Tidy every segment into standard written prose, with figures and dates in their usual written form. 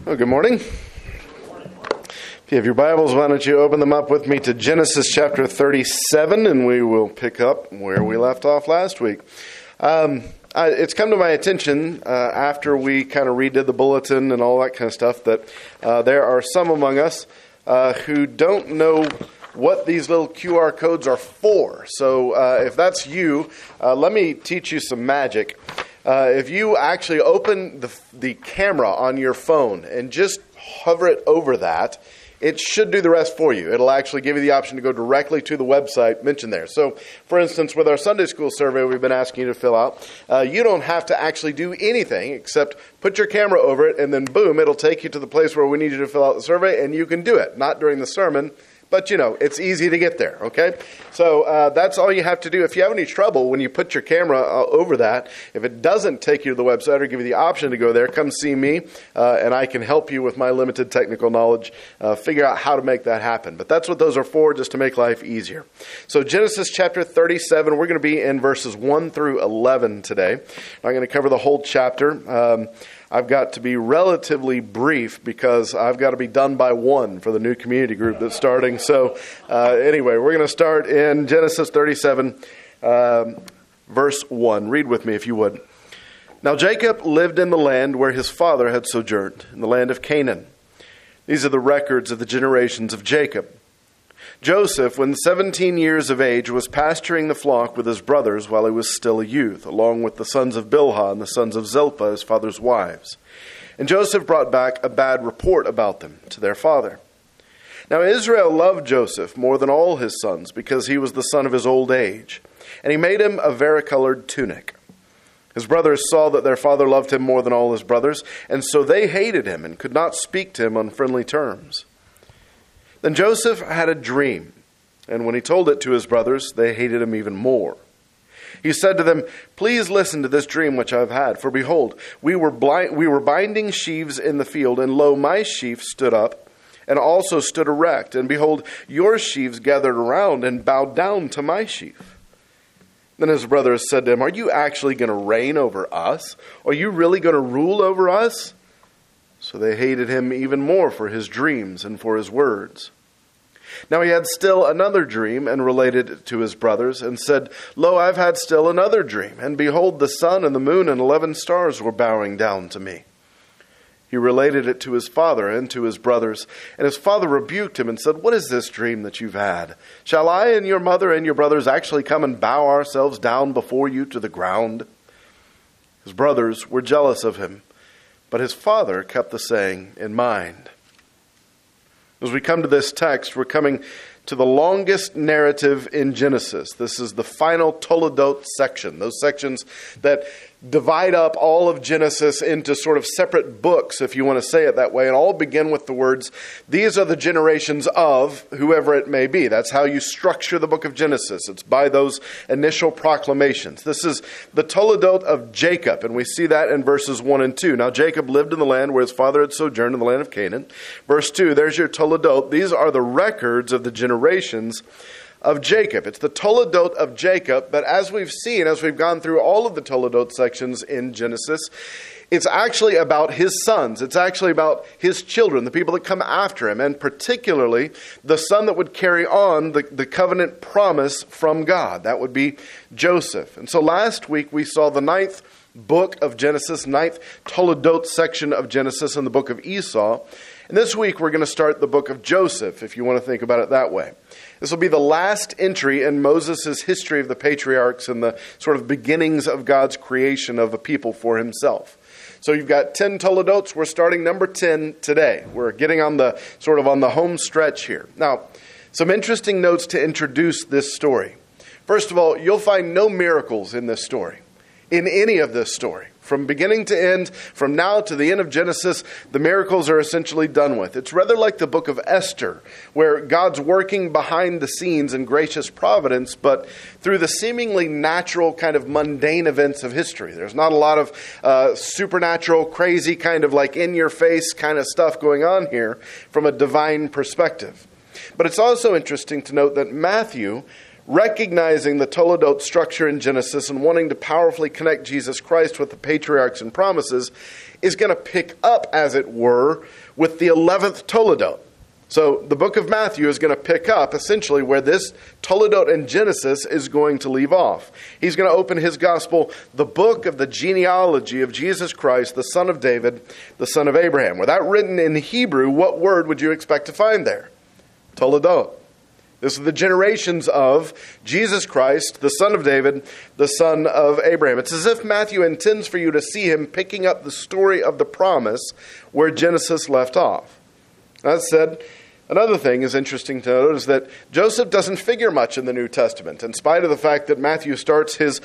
Well, good morning. If you have your Bibles, why don't you open them up with me to Genesis chapter 37, and we will pick up where we left off last week. It's come to my attention after we kind of redid the bulletin and all that kind of stuff that there are some among us who don't know what these little QR codes are for. So if that's you, let me teach you some magic. If you actually open the camera on your phone and just hover it over that, it should do the rest for you. It'll actually give you the option to go directly to the website mentioned there. So, for instance, with our Sunday school survey we've been asking you to fill out, you don't have to actually do anything except put your camera over it, and then boom, it'll take you to the place where we need you to fill out the survey, and you can do it. Not during the sermon, but, it's easy to get there, okay? So that's all you have to do. If you have any trouble when you put your camera over that, if it doesn't take you to the website or give you the option to go there, come see me, and I can help you with my limited technical knowledge figure out how to make that happen. But that's what those are for, just to make life easier. So Genesis chapter 37, we're going to be in verses 1 through 11 today. I'm going to cover the whole chapter. I've got to be relatively brief because I've got to be done by 1 for the new community group that's starting. So anyway, we're going to start in Genesis 37, verse 1. Read with me if you would. Now Jacob lived in the land where his father had sojourned, in the land of Canaan. These are the records of the generations of Jacob. Joseph, when 17 years of age, was pasturing the flock with his brothers while he was still a youth, along with the sons of Bilhah and the sons of Zilpah, his father's wives. And Joseph brought back a bad report about them to their father. Now Israel loved Joseph more than all his sons, because he was the son of his old age, and he made him a varicolored tunic. His brothers saw that their father loved him more than all his brothers, and so they hated him and could not speak to him on friendly terms. Then Joseph had a dream, and when he told it to his brothers, they hated him even more. He said to them, "Please listen to this dream which I have had. For behold, we were binding sheaves in the field, and lo, my sheaf stood up, and also stood erect. And behold, your sheaves gathered around and bowed down to my sheaf." Then his brothers said to him, "Are you actually going to reign over us? Are you really going to rule over us?" So they hated him even more for his dreams and for his words. Now he had still another dream, and related it to his brothers, and said, "Lo, I've had still another dream, and behold, the sun and the moon and 11 stars were bowing down to me." He related it to his father and to his brothers, and his father rebuked him and said, "What is this dream that you've had? Shall I and your mother and your brothers actually come and bow ourselves down before you to the ground?" His brothers were jealous of him, but his father kept the saying in mind. As we come to this text, we're coming to the longest narrative in Genesis. This is the final Toledot section, those sections that divide up all of Genesis into sort of separate books, if you want to say it that way, and all begin with the words, "These are the generations of," whoever it may be. That's how you structure the book of Genesis. It's by those initial proclamations. This is the Toledot of Jacob, and we see that in verses 1 and 2. Now Jacob lived in the land where his father had sojourned, in the land of Canaan. Verse 2, there's your Toledot. These are the records of the generations of Jacob. It's the Toledot of Jacob, but as we've seen, as we've gone through all of the Toledot sections in Genesis, it's actually about his sons. It's actually about his children, the people that come after him, and particularly the son that would carry on the covenant promise from God. That would be Joseph. And so last week we saw the 9th book of Genesis, 9th Toledot section of Genesis in the book of Esau. And this week we're going to start the book of Joseph, if you want to think about it that way. This will be the last entry in Moses' history of the patriarchs and the sort of beginnings of God's creation of a people for himself. So you've got 10 Toledots. We're starting number 10 today. We're getting on the home stretch here. Now, some interesting notes to introduce this story. First of all, you'll find no miracles in this story, in any of this story. From beginning to end, from now to the end of Genesis, the miracles are essentially done with. It's rather like the book of Esther, where God's working behind the scenes in gracious providence, but through the seemingly natural kind of mundane events of history. There's not a lot of supernatural, crazy kind of like in-your-face kind of stuff going on here from a divine perspective. But it's also interesting to note that Matthew recognizing the Toledot structure in Genesis and wanting to powerfully connect Jesus Christ with the patriarchs and promises, is going to pick up, as it were, with the 11th Toledot. So the book of Matthew is going to pick up essentially where this Toledot in Genesis is going to leave off. He's going to open his gospel, the book of the genealogy of Jesus Christ, the son of David, the son of Abraham. With that written in Hebrew, what word would you expect to find there? Toledot. This is the generations of Jesus Christ, the son of David, the son of Abraham. It's as if Matthew intends for you to see him picking up the story of the promise where Genesis left off. That said, another thing is interesting to note is that Joseph doesn't figure much in the New Testament, in spite of the fact that Matthew starts his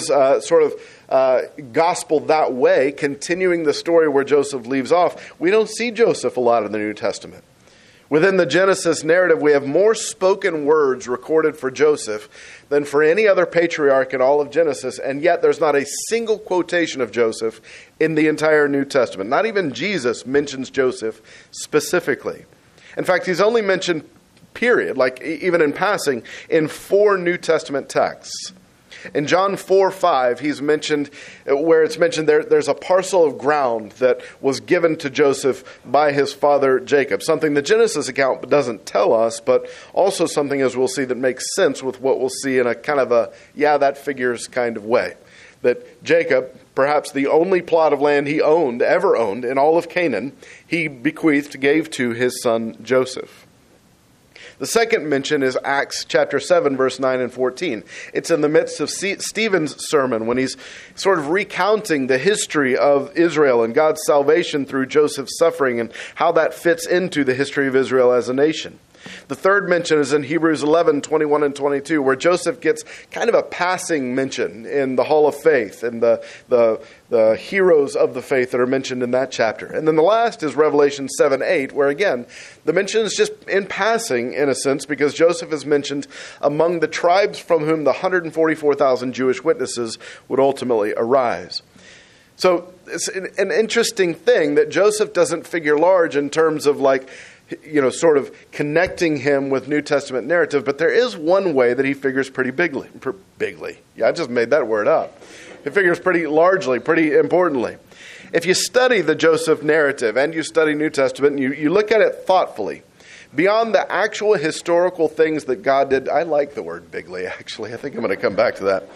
gospel that way, continuing the story where Joseph leaves off. We don't see Joseph a lot in the New Testament. Within the Genesis narrative, we have more spoken words recorded for Joseph than for any other patriarch in all of Genesis, and yet there's not a single quotation of Joseph in the entire New Testament. Not even Jesus mentions Joseph specifically. In fact, he's only mentioned, period, like even in passing, in 4 New Testament texts. In John 4:5, he's mentioned, where it's mentioned there's a parcel of ground that was given to Joseph by his father Jacob. Something the Genesis account doesn't tell us, but also something, as we'll see, that makes sense with what we'll see in a kind of a, yeah, that figures kind of way. That Jacob, perhaps the only plot of land he ever owned in all of Canaan, he gave to his son Joseph. The second mention is Acts chapter 7, verse 9 and 14. It's in the midst of Stephen's sermon when he's sort of recounting the history of Israel and God's salvation through Joseph's suffering and how that fits into the history of Israel as a nation. The third mention is in Hebrews 11, 21 and 22, where Joseph gets kind of a passing mention in the Hall of Faith and the heroes of the faith that are mentioned in that chapter. And then the last is Revelation 7, 8, where again, the mention is just in passing, in a sense, because Joseph is mentioned among the tribes from whom the 144,000 Jewish witnesses would ultimately arise. So it's an interesting thing that Joseph doesn't figure large in terms of sort of connecting him with New Testament narrative, but there is one way that he figures pretty bigly. Yeah, I just made that word up. He figures pretty largely, pretty importantly. If you study the Joseph narrative and you study New Testament and you look at it thoughtfully, beyond the actual historical things that God did, I like the word bigly, actually. I think I'm going to come back to that.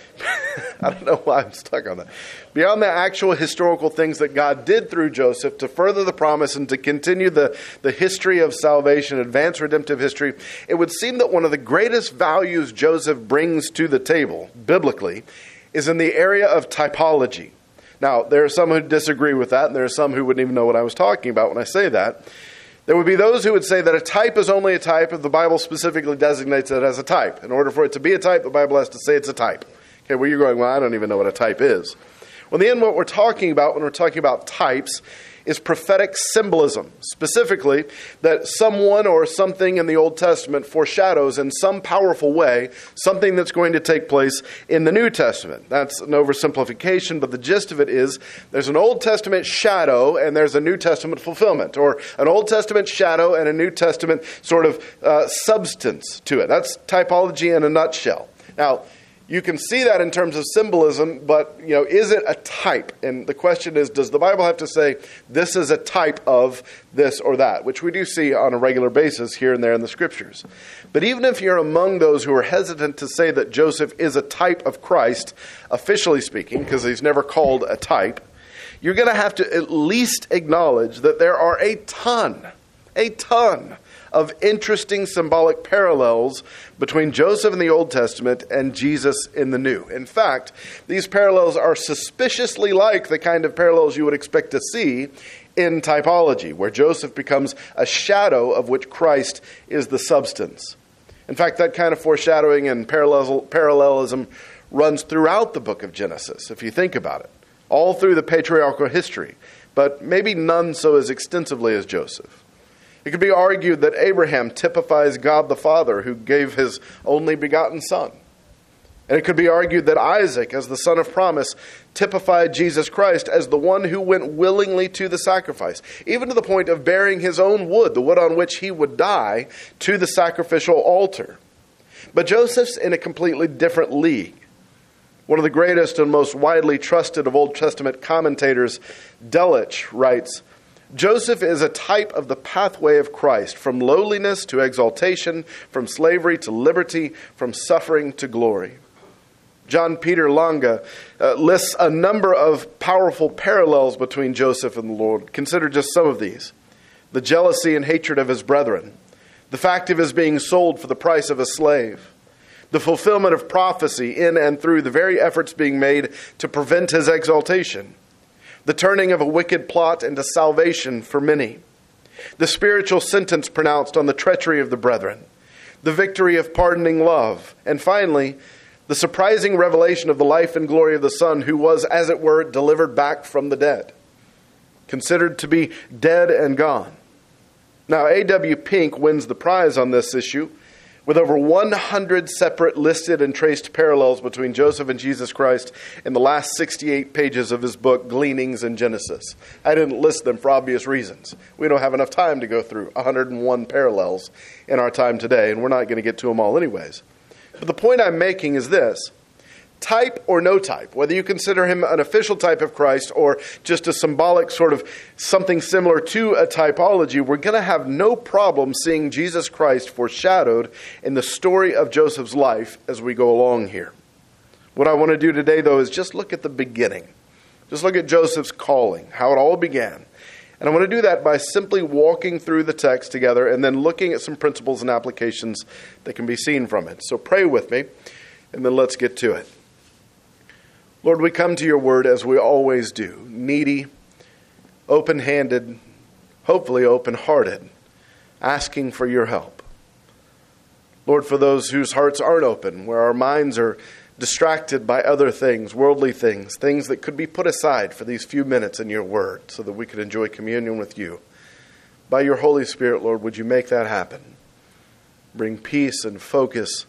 I don't know why I'm stuck on that. Beyond the actual historical things that God did through Joseph to further the promise and to continue the history of salvation, advance redemptive history, it would seem that one of the greatest values Joseph brings to the table, biblically, is in the area of typology. Now, there are some who disagree with that, and there are some who wouldn't even know what I was talking about when I say that. There would be those who would say that a type is only a type if the Bible specifically designates it as a type. In order for it to be a type, the Bible has to say it's a type. Okay, well, you're going, well, I don't even know what a type is. Well, in the end, what we're talking about when we're talking about types is prophetic symbolism. Specifically, that someone or something in the Old Testament foreshadows in some powerful way something that's going to take place in the New Testament. That's an oversimplification, but the gist of it is there's an Old Testament shadow and there's a New Testament fulfillment, or an Old Testament shadow and a New Testament sort of substance to it. That's typology in a nutshell. Now, you can see that in terms of symbolism, but, is it a type? And the question is, does the Bible have to say, this is a type of this or that? Which we do see on a regular basis here and there in the Scriptures. But even if you're among those who are hesitant to say that Joseph is a type of Christ, officially speaking, because he's never called a type, you're going to have to at least acknowledge that there are a ton of interesting symbolic parallels between Joseph in the Old Testament and Jesus in the New. In fact, these parallels are suspiciously like the kind of parallels you would expect to see in typology, where Joseph becomes a shadow of which Christ is the substance. In fact, that kind of foreshadowing and parallelism runs throughout the book of Genesis, if you think about it, all through the patriarchal history, but maybe none so as extensively as Joseph. It could be argued that Abraham typifies God the Father, who gave his only begotten son. And it could be argued that Isaac, as the son of promise, typified Jesus Christ as the one who went willingly to the sacrifice, even to the point of bearing his own wood, the wood on which he would die, to the sacrificial altar. But Joseph's in a completely different league. One of the greatest and most widely trusted of Old Testament commentators, Delitzsch, writes, Joseph is a type of the pathway of Christ, from lowliness to exaltation, from slavery to liberty, from suffering to glory. John Peter Lange lists a number of powerful parallels between Joseph and the Lord. Consider just some of these. The jealousy and hatred of his brethren, the fact of his being sold for the price of a slave, the fulfillment of prophecy in and through the very efforts being made to prevent his exaltation, the turning of a wicked plot into salvation for many, the spiritual sentence pronounced on the treachery of the brethren, the victory of pardoning love, and finally, the surprising revelation of the life and glory of the Son, who was, as it were, delivered back from the dead, considered to be dead and gone. Now, A.W. Pink wins the prize on this issue with over 100 separate listed and traced parallels between Joseph and Jesus Christ in the last 68 pages of his book, Gleanings in Genesis. I didn't list them for obvious reasons. We don't have enough time to go through 101 parallels in our time today, and we're not going to get to them all anyways. But the point I'm making is this. Type or no type, whether you consider him an official type of Christ or just a symbolic sort of something similar to a typology, we're going to have no problem seeing Jesus Christ foreshadowed in the story of Joseph's life as we go along here. What I want to do today, though, is just look at the beginning. Just look at Joseph's calling, how it all began. And I want to do that by simply walking through the text together and then looking at some principles and applications that can be seen from it. So pray with me, and then let's get to it. Lord, we come to your word as we always do, needy, open-handed, hopefully open-hearted, asking for your help. Lord, for those whose hearts aren't open, where our minds are distracted by other things, worldly things, things that could be put aside for these few minutes in your word so that we could enjoy communion with you. By your Holy Spirit, Lord, would you make that happen? Bring peace and focus.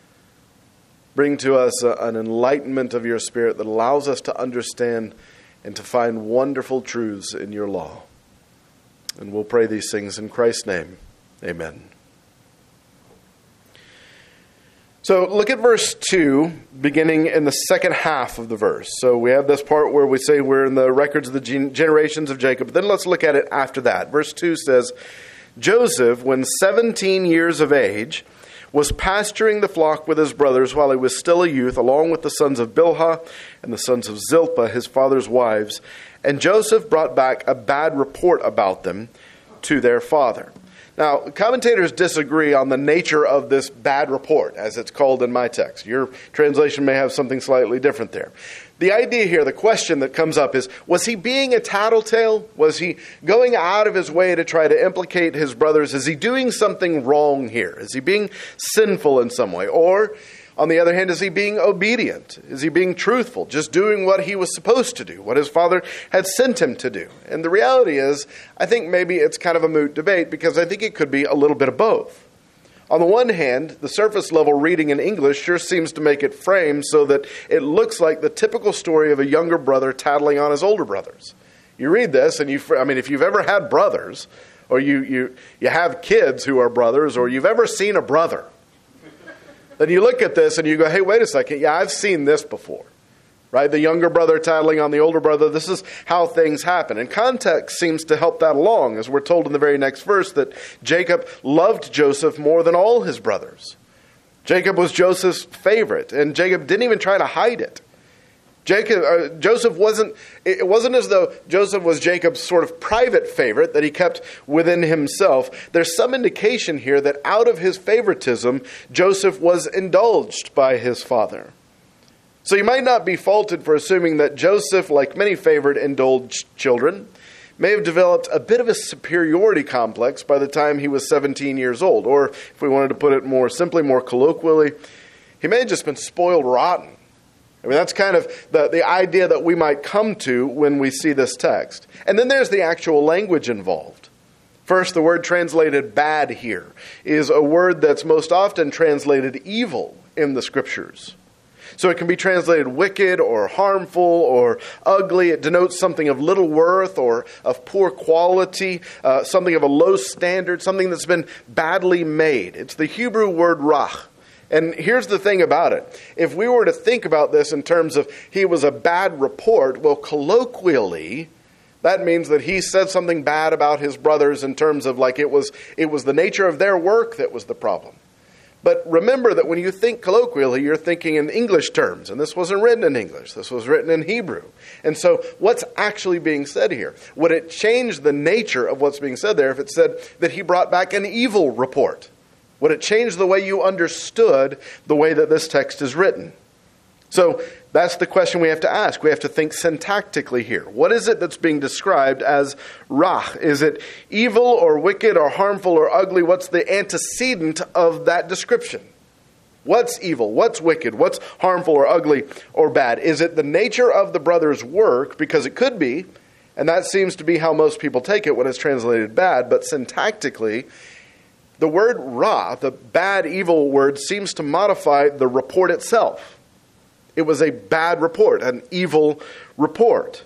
Bring to us an enlightenment of your Spirit that allows us to understand and to find wonderful truths in your law. And we'll pray these things in Christ's name. Amen. So look at verse 2, beginning in the second half of the verse. So we have this part where we say we're in the records of the generations of Jacob. But then let's look at it after that. Verse 2 says, Joseph, when 17 years of age, was pasturing the flock with his brothers while he was still a youth, along with the sons of Bilhah and the sons of Zilpah, his father's wives. And Joseph brought back a bad report about them to their father. Now, commentators disagree on the nature of this bad report, as it's called in my text. Your translation may have something slightly different there. The idea here, the question that comes up is, was he being a tattletale? Was he going out of his way to try to implicate his brothers? Is he doing something wrong here? Is he being sinful in some way? Or, on the other hand, is he being obedient? Is he being truthful, just doing what he was supposed to do, what his father had sent him to do? And the reality is, I think maybe it's kind of a moot debate because I think it could be a little bit of both. On the one hand, the surface level reading in English sure seems to make it frame so that it looks like the typical story of a younger brother tattling on his older brothers. You read this and if you've ever had brothers, or you have kids who are brothers, or you've ever seen a brother, then you look at this and you go, hey, wait a second. Yeah, I've seen this before, right? The younger brother tattling on the older brother. This is how things happen. And context seems to help that along, as we're told in the very next verse that Jacob loved Joseph more than all his brothers. Jacob was Joseph's favorite, and Jacob didn't even try to hide it. It wasn't as though Joseph was Jacob's sort of private favorite that he kept within himself. There's some indication here that out of his favoritism, Joseph was indulged by his father. So you might not be faulted for assuming that Joseph, like many favored indulged children, may have developed a bit of a superiority complex by the time he was 17 years old. Or, if we wanted to put it more simply, more colloquially, he may have just been spoiled rotten. I mean, that's kind of the idea that we might come to when we see this text. And then there's the actual language involved. First, the word translated bad here is a word that's most often translated evil in the Scriptures. So it can be translated wicked or harmful or ugly. It denotes something of little worth or of poor quality, something of a low standard, something that's been badly made. It's the Hebrew word rach. And here's the thing about it. If we were to think about this in terms of he was a bad report, well, colloquially, that means that he said something bad about his brothers in terms of like it was the nature of their work that was the problem. But remember that when you think colloquially, you're thinking in English terms. And this wasn't written in English. This was written in Hebrew. And so what's actually being said here? Would it change the nature of what's being said there if it said that he brought back an evil report? Would it change the way you understood the way that this text is written? So that's the question we have to ask. We have to think syntactically here. What is it that's being described as rach? Is it evil or wicked or harmful or ugly? What's the antecedent of that description? What's evil? What's wicked? What's harmful or ugly or bad? Is it the nature of the brother's work? Because it could be, and that seems to be how most people take it when it's translated bad, but syntactically, the word ra, the bad, evil word, seems to modify the report itself. It was a bad report, an evil report.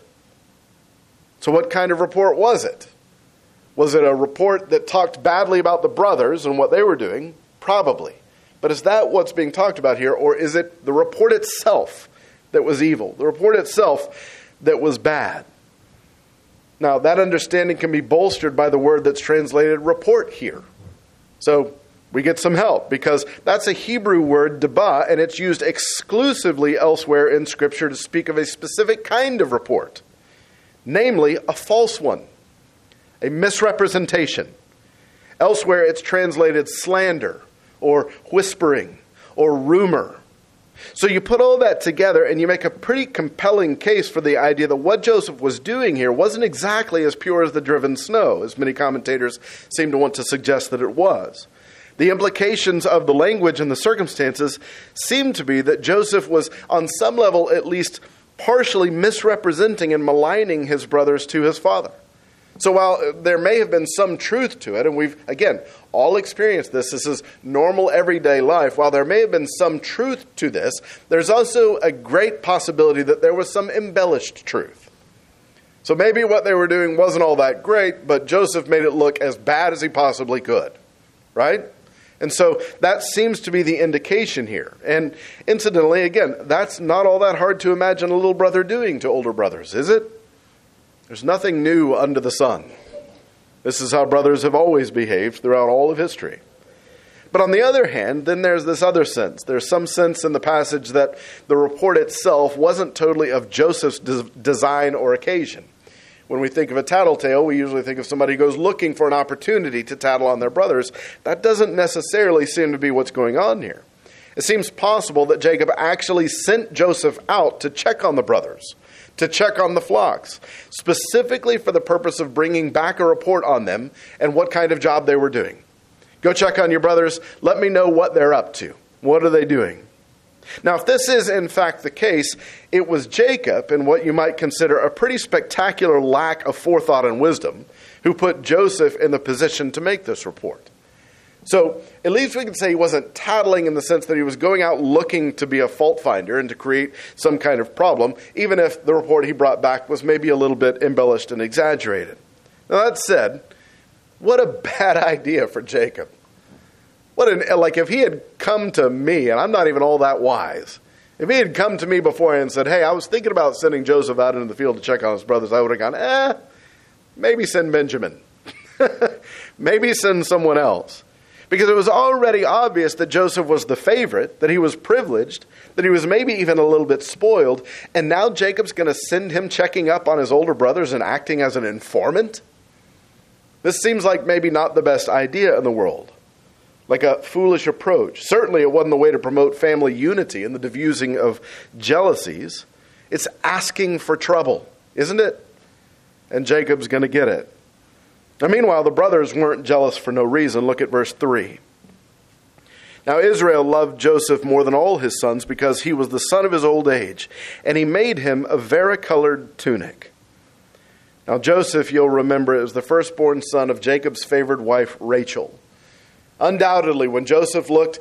So what kind of report was it? Was it a report that talked badly about the brothers and what they were doing? Probably. But is that what's being talked about here, or is it the report itself that was evil? The report itself that was bad? Now, that understanding can be bolstered by the word that's translated report here. So we get some help, because that's a Hebrew word, deba, and it's used exclusively elsewhere in Scripture to speak of a specific kind of report, namely a false one, a misrepresentation. Elsewhere it's translated slander, or whispering, or rumor. So you put all that together and you make a pretty compelling case for the idea that what Joseph was doing here wasn't exactly as pure as the driven snow, as many commentators seem to want to suggest that it was. The implications of the language and the circumstances seem to be that Joseph was, on some level at least, partially misrepresenting and maligning his brothers to his father. So while there may have been some truth to it, and we've, again, all experienced this, this is normal everyday life, while there may have been some truth to this, there's also a great possibility that there was some embellished truth. So maybe what they were doing wasn't all that great, but Joseph made it look as bad as he possibly could, right? And so that seems to be the indication here. And incidentally, again, that's not all that hard to imagine a little brother doing to older brothers, is it? There's nothing new under the sun. This is how brothers have always behaved throughout all of history. But on the other hand, then there's this other sense. There's some sense in the passage that the report itself wasn't totally of Joseph's design or occasion. When we think of a tattletale, we usually think of somebody who goes looking for an opportunity to tattle on their brothers. That doesn't necessarily seem to be what's going on here. It seems possible that Jacob actually sent Joseph out to check on the brothers, to check on the flocks, specifically for the purpose of bringing back a report on them and what kind of job they were doing. Go check on your brothers. Let me know what they're up to. What are they doing? Now, if this is in fact the case, it was Jacob, in what you might consider a pretty spectacular lack of forethought and wisdom, who put Joseph in the position to make this report. So at least we can say he wasn't tattling in the sense that he was going out looking to be a fault finder and to create some kind of problem, even if the report he brought back was maybe a little bit embellished and exaggerated. Now, that said, what a bad idea for Jacob. Like if he had come to me, and I'm not even all that wise, if he had come to me before and said, hey, I was thinking about sending Joseph out into the field to check on his brothers, I would have gone, maybe send Benjamin. Maybe send someone else. Because it was already obvious that Joseph was the favorite, that he was privileged, that he was maybe even a little bit spoiled, and now Jacob's going to send him checking up on his older brothers and acting as an informant? This seems like maybe not the best idea in the world. Like a foolish approach. Certainly it wasn't the way to promote family unity and the diffusing of jealousies. It's asking for trouble, isn't it? And Jacob's going to get it. Now, meanwhile, the brothers weren't jealous for no reason. Look at verse 3. Now, Israel loved Joseph more than all his sons because he was the son of his old age, and he made him a varicolored tunic. Now, Joseph, you'll remember, is the firstborn son of Jacob's favored wife, Rachel. Undoubtedly, when Jacob looked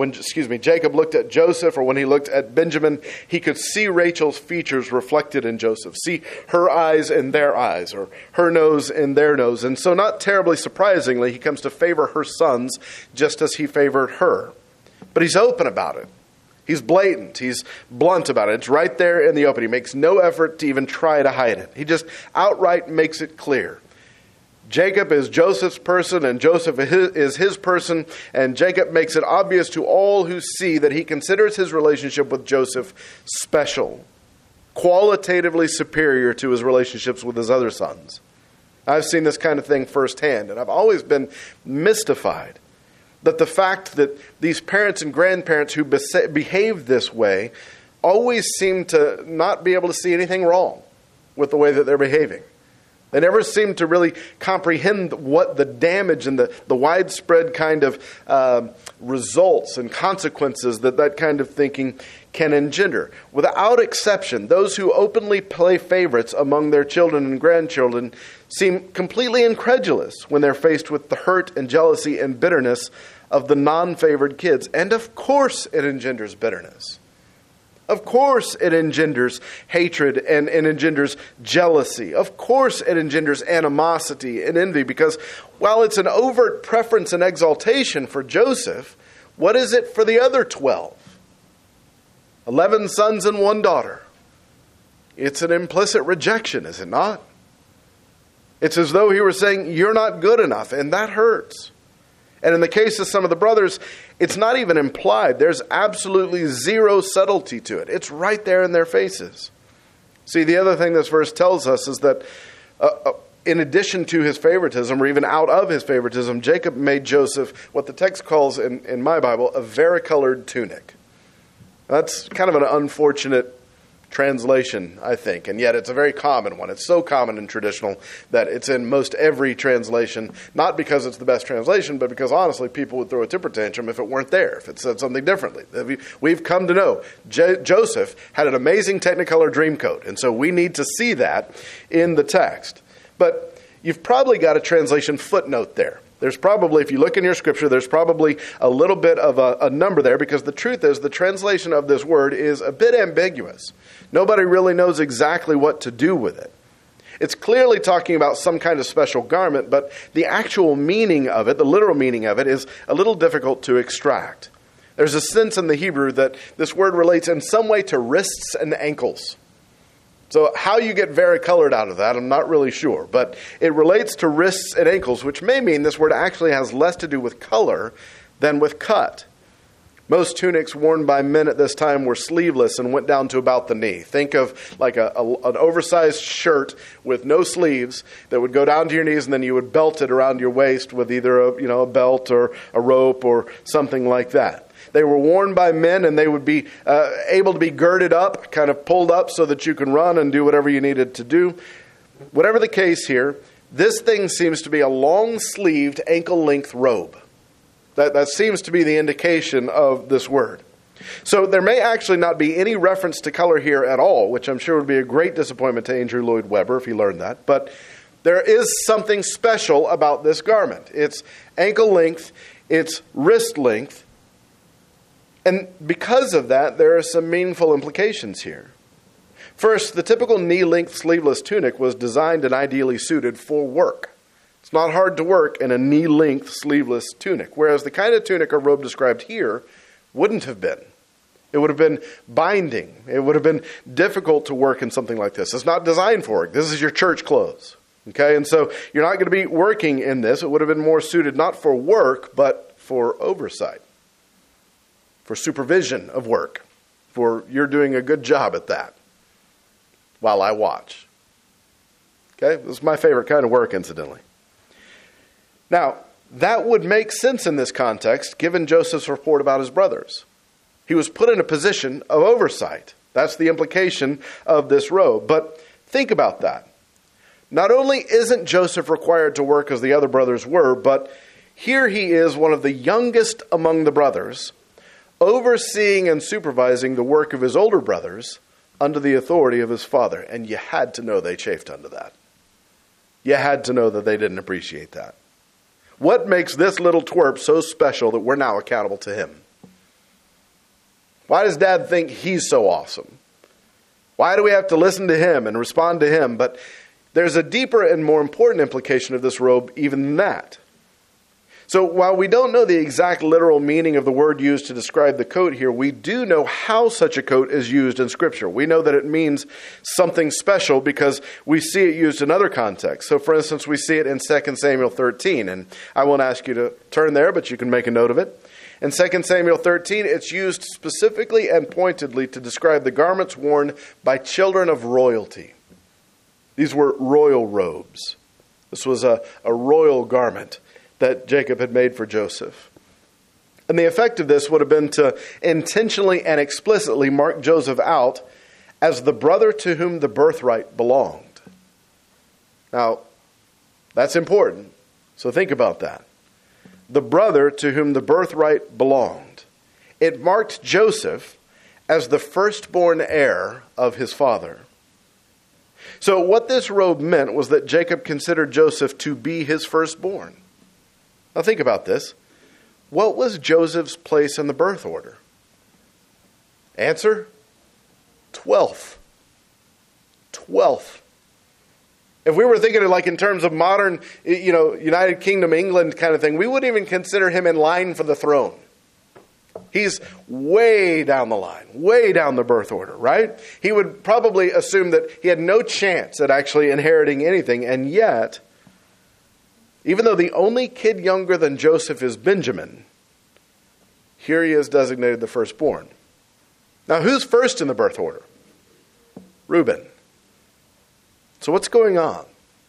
at Joseph, or when he looked at Benjamin, he could see Rachel's features reflected in Joseph. See her eyes in their eyes, or her nose in their nose. And so not terribly surprisingly, he comes to favor her sons just as he favored her. But he's open about it. He's blatant. He's blunt about it. It's right there in the open. He makes no effort to even try to hide it. He just outright makes it clear. Jacob is Joseph's person, and Joseph is his person, and Jacob makes it obvious to all who see that he considers his relationship with Joseph special, qualitatively superior to his relationships with his other sons. I've seen this kind of thing firsthand, and I've always been mystified that the fact that these parents and grandparents who behave this way always seem to not be able to see anything wrong with the way that they're behaving. They never seem to really comprehend what the damage and the widespread kind of results and consequences that kind of thinking can engender. Without exception, those who openly play favorites among their children and grandchildren seem completely incredulous when they're faced with the hurt and jealousy and bitterness of the non-favored kids. And of course it engenders bitterness. Of course it engenders hatred and engenders jealousy. Of course it engenders animosity and envy, because while it's an overt preference and exaltation for Joseph, what is it for the other 12? 11 sons and 1 daughter. It's an implicit rejection, is it not? It's as though he were saying, you're not good enough, and that hurts. And in the case of some of the brothers, it's not even implied. There's absolutely zero subtlety to it. It's right there in their faces. See, the other thing this verse tells us is that in addition to his favoritism, or even out of his favoritism, Jacob made Joseph what the text calls, in my Bible, a varicolored tunic. That's kind of an unfortunate translation, I think, and yet it's a very common one. It's so common and traditional that it's in most every translation, not because it's the best translation, but because honestly people would throw a temper tantrum if it weren't there, if it said something differently. We've come to know Joseph had an amazing Technicolor Dreamcoat, and so we need to see that in the text. But you've probably got a translation footnote there. There's probably, if you look in your scripture, there's probably a little bit of a number there, because the truth is the translation of this word is a bit ambiguous. Nobody really knows exactly what to do with it. It's clearly talking about some kind of special garment, but the actual meaning of it, the literal meaning of it, is a little difficult to extract. There's a sense in the Hebrew that this word relates in some way to wrists and ankles. So how you get varicolored out of that, I'm not really sure. But it relates to wrists and ankles, which may mean this word actually has less to do with color than with cut. Most tunics worn by men at this time were sleeveless and went down to about the knee. Think of like an oversized shirt with no sleeves that would go down to your knees, and then you would belt it around your waist with either a belt or a rope or something like that. They were worn by men, and they would be able to be girded up, kind of pulled up so that you can run and do whatever you needed to do. Whatever the case here, this thing seems to be a long-sleeved, ankle-length robe. That seems to be the indication of this word. So there may actually not be any reference to color here at all, which I'm sure would be a great disappointment to Andrew Lloyd Webber if he learned that. But there is something special about this garment. It's ankle length, it's wrist length, and because of that, there are some meaningful implications here. First, the typical knee-length sleeveless tunic was designed and ideally suited for work. It's not hard to work in a knee-length sleeveless tunic, whereas the kind of tunic or robe described here wouldn't have been. It would have been binding. It would have been difficult to work in something like this. It's not designed for work. This is your church clothes. Okay, and so you're not going to be working in this. It would have been more suited not for work, but for oversight, for supervision of work, for you're doing a good job at that while I watch. Okay, this is my favorite kind of work, incidentally. Now, that would make sense in this context, given Joseph's report about his brothers. He was put in a position of oversight. That's the implication of this robe. But think about that. Not only isn't Joseph required to work as the other brothers were, but here he is, one of the youngest among the brothers, overseeing and supervising the work of his older brothers under the authority of his father. And you had to know they chafed under that. You had to know that they didn't appreciate that. What makes this little twerp so special that we're now accountable to him? Why does Dad think he's so awesome? Why do we have to listen to him and respond to him? But there's a deeper and more important implication of this robe even than that. So while we don't know the exact literal meaning of the word used to describe the coat here, we do know how such a coat is used in Scripture. We know that it means something special because we see it used in other contexts. So for instance, we see it in 2 Samuel 13, and I won't ask you to turn there, but you can make a note of it. In 2 Samuel 13, it's used specifically and pointedly to describe the garments worn by children of royalty. These were royal robes. This was a royal garment that Jacob had made for Joseph. And the effect of this would have been to intentionally and explicitly mark Joseph out as the brother to whom the birthright belonged. Now, that's important, so think about that. The brother to whom the birthright belonged. It marked Joseph as the firstborn heir of his father. So what this robe meant was that Jacob considered Joseph to be his firstborn. Now think about this. What was Joseph's place in the birth order? Answer? 12th. 12th. If we were thinking of like in terms of modern, United Kingdom, England kind of thing, we wouldn't even consider him in line for the throne. He's way down the line, way down the birth order, right? He would probably assume that he had no chance at actually inheriting anything, and yet, even though the only kid younger than Joseph is Benjamin, here he is designated the firstborn. Now, who's first in the birth order? Reuben. So what's going on?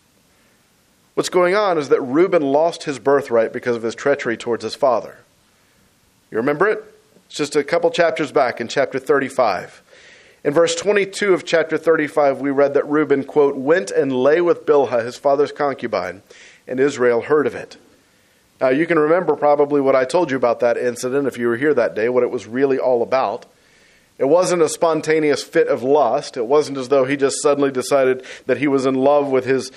What's going on is that Reuben lost his birthright because of his treachery towards his father. You remember it? It's just a couple chapters back in chapter 35. In verse 22 of chapter 35, we read that Reuben, quote, went and lay with Bilhah, his father's concubine, and Israel heard of it. Now, you can remember probably what I told you about that incident if you were here that day, what it was really all about. It wasn't a spontaneous fit of lust. It wasn't as though he just suddenly decided that he was in love with his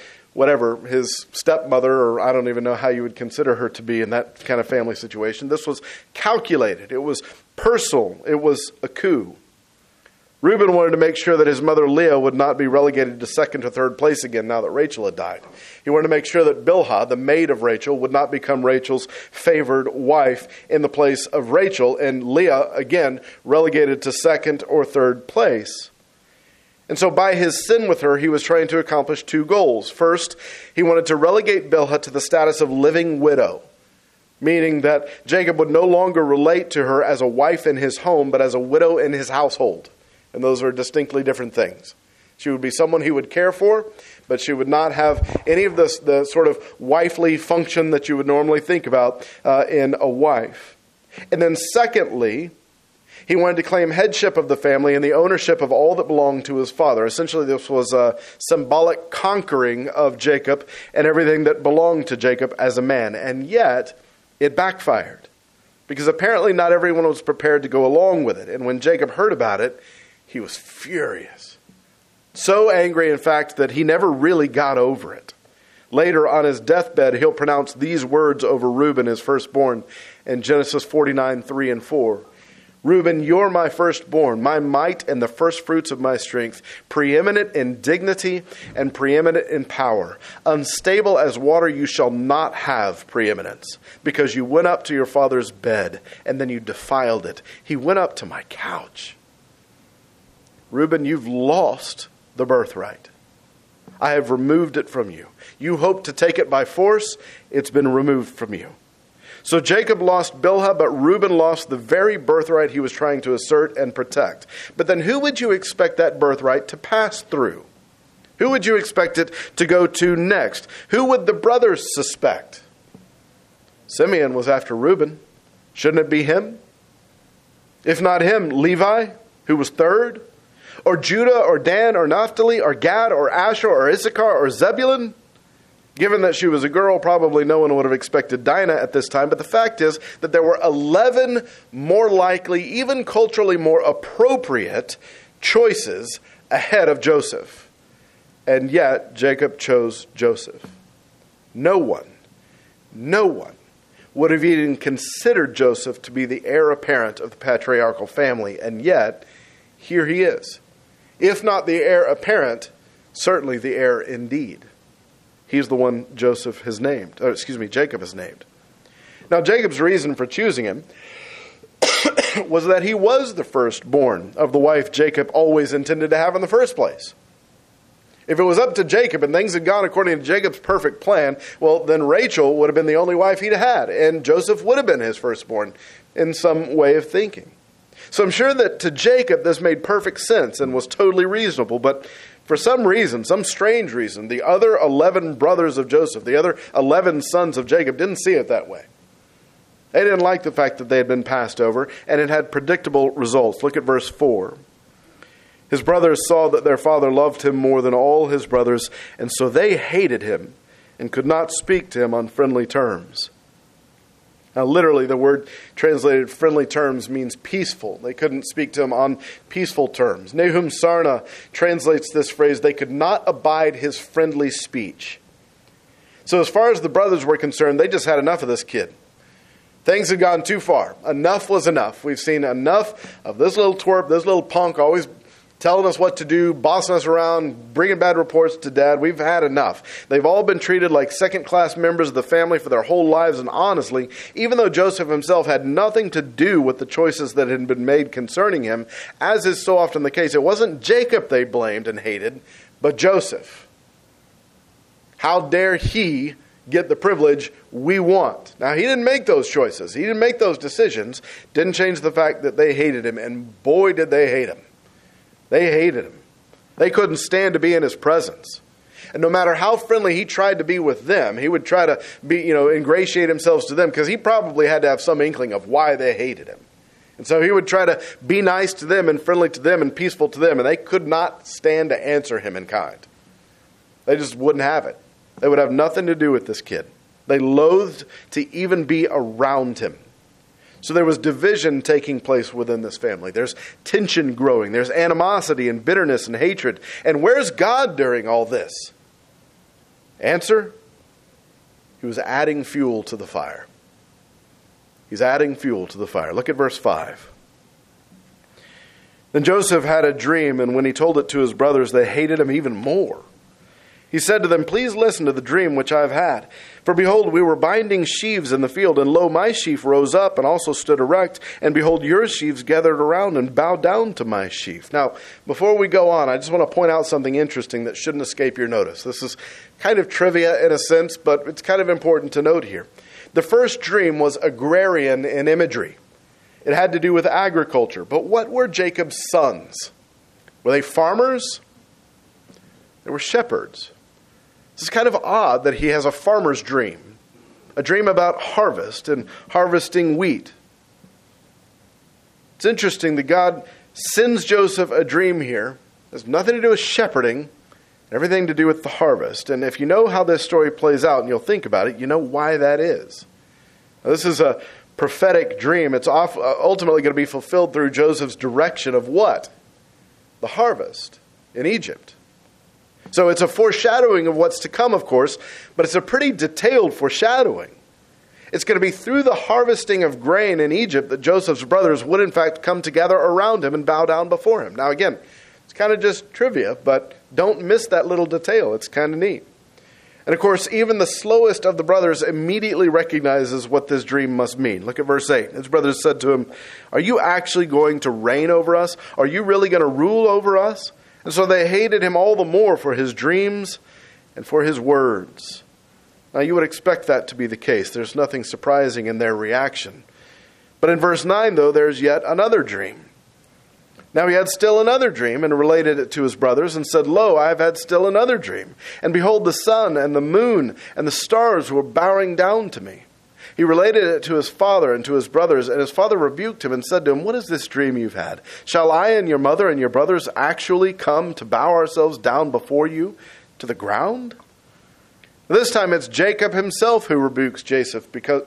stepmother, or I don't even know how you would consider her to be in that kind of family situation. This was calculated. It was personal. It was a coup. Reuben wanted to make sure that his mother Leah would not be relegated to second or third place again now that Rachel had died. He wanted to make sure that Bilhah, the maid of Rachel, would not become Rachel's favored wife in the place of Rachel, and Leah, again, relegated to second or third place. And so by his sin with her, he was trying to accomplish two goals. First, he wanted to relegate Bilhah to the status of living widow, meaning that Jacob would no longer relate to her as a wife in his home, but as a widow in his household. And those are distinctly different things. She would be someone he would care for, but she would not have any of the sort of wifely function that you would normally think about in a wife. And then secondly, he wanted to claim headship of the family and the ownership of all that belonged to his father. Essentially, this was a symbolic conquering of Jacob and everything that belonged to Jacob as a man. And yet, it backfired. Because apparently not everyone was prepared to go along with it. And when Jacob heard about it, he was furious. So angry, in fact, that he never really got over it. Later, on his deathbed, he'll pronounce these words over Reuben, his firstborn, in Genesis 49, 3 and 4. Reuben, you're my firstborn, my might and the firstfruits of my strength, preeminent in dignity and preeminent in power. Unstable as water, you shall not have preeminence, because you went up to your father's bed, and then you defiled it. He went up to my couch. Reuben, you've lost the birthright. I have removed it from you. You hoped to take it by force. It's been removed from you. So Jacob lost Bilhah, but Reuben lost the very birthright he was trying to assert and protect. But then who would you expect that birthright to pass through? Who would you expect it to go to next? Who would the brothers suspect? Simeon was after Reuben. Shouldn't it be him? If not him, Levi, who was third? Or Judah, or Dan, or Naphtali, or Gad, or Asher, or Issachar, or Zebulun? Given that she was a girl, probably no one would have expected Dinah at this time. But the fact is that there were 11 more likely, even culturally more appropriate choices ahead of Joseph. And yet, Jacob chose Joseph. No one would have even considered Joseph to be the heir apparent of the patriarchal family. And yet, here he is. If not the heir apparent, certainly the heir indeed. He's the one Jacob has named. Now, Jacob's reason for choosing him was that he was the firstborn of the wife Jacob always intended to have in the first place. If it was up to Jacob and things had gone according to Jacob's perfect plan, well, then Rachel would have been the only wife he'd had, and Joseph would have been his firstborn in some way of thinking. So I'm sure that to Jacob this made perfect sense and was totally reasonable, but for some reason, some strange reason, the other 11 brothers of Joseph, the other 11 sons of Jacob, didn't see it that way. They didn't like the fact that they had been passed over, and it had predictable results. Look at verse 4. His brothers saw that their father loved him more than all his brothers, and so they hated him and could not speak to him on friendly terms. Now, literally, the word translated friendly terms means peaceful. They couldn't speak to him on peaceful terms. Nahum Sarna translates this phrase, they could not abide his friendly speech. So as far as the brothers were concerned, they just had enough of this kid. Things had gone too far. Enough was enough. We've seen enough of this little twerp, this little punk always telling us what to do, bossing us around, bringing bad reports to Dad. We've had enough. They've all been treated like second-class members of the family for their whole lives, and honestly, even though Joseph himself had nothing to do with the choices that had been made concerning him, as is so often the case, it wasn't Jacob they blamed and hated, but Joseph. How dare he get the privilege we want? Now, he didn't make those choices. He didn't make those decisions. Didn't change the fact that they hated him, and boy, did they hate him. They hated him. They couldn't stand to be in his presence. And no matter how friendly he tried to be with them, he would try to ingratiate himself to them because he probably had to have some inkling of why they hated him. And so he would try to be nice to them and friendly to them and peaceful to them, and they could not stand to answer him in kind. They just wouldn't have it. They would have nothing to do with this kid. They loathed to even be around him. So there was division taking place within this family. There's tension growing. There's animosity and bitterness and hatred. And where's God during all this? Answer? He was adding fuel to the fire. He's adding fuel to the fire. Look at verse 5. Then Joseph had a dream, and when he told it to his brothers, they hated him even more. He said to them, "Please listen to the dream which I have had. For behold, we were binding sheaves in the field, and lo, my sheaf rose up and also stood erect, and behold, your sheaves gathered around and bowed down to my sheaf." Now, before we go on, I just want to point out something interesting that shouldn't escape your notice. This is kind of trivia in a sense, but it's kind of important to note here. The first dream was agrarian in imagery. It had to do with agriculture. But what were Jacob's sons? Were they farmers? They were shepherds. It's kind of odd that he has a farmer's dream, a dream about harvest and harvesting wheat. It's interesting that God sends Joseph a dream here. It has nothing to do with shepherding, everything to do with the harvest. And if you know how this story plays out and you'll think about it, you know why that is. Now, this is a prophetic dream. It's ultimately going to be fulfilled through Joseph's direction of what? The harvest in Egypt. So it's a foreshadowing of what's to come, of course, but it's a pretty detailed foreshadowing. It's going to be through the harvesting of grain in Egypt that Joseph's brothers would in fact come together around him and bow down before him. Now again, it's kind of just trivia, but don't miss that little detail. It's kind of neat. And of course, even the slowest of the brothers immediately recognizes what this dream must mean. Look at verse 8. His brothers said to him, "Are you actually going to reign over us? Are you really going to rule over us?" And so they hated him all the more for his dreams and for his words. Now you would expect that to be the case. There's nothing surprising in their reaction. But in verse 9, though, there's yet another dream. Now he had still another dream and related it to his brothers and said, "Lo, I have had still another dream. And behold, the sun and the moon and the stars were bowing down to me." He related it to his father and to his brothers, and his father rebuked him and said to him, "What is this dream you've had? Shall I and your mother and your brothers actually come to bow ourselves down before you to the ground?" This time it's Jacob himself who rebukes Joseph, because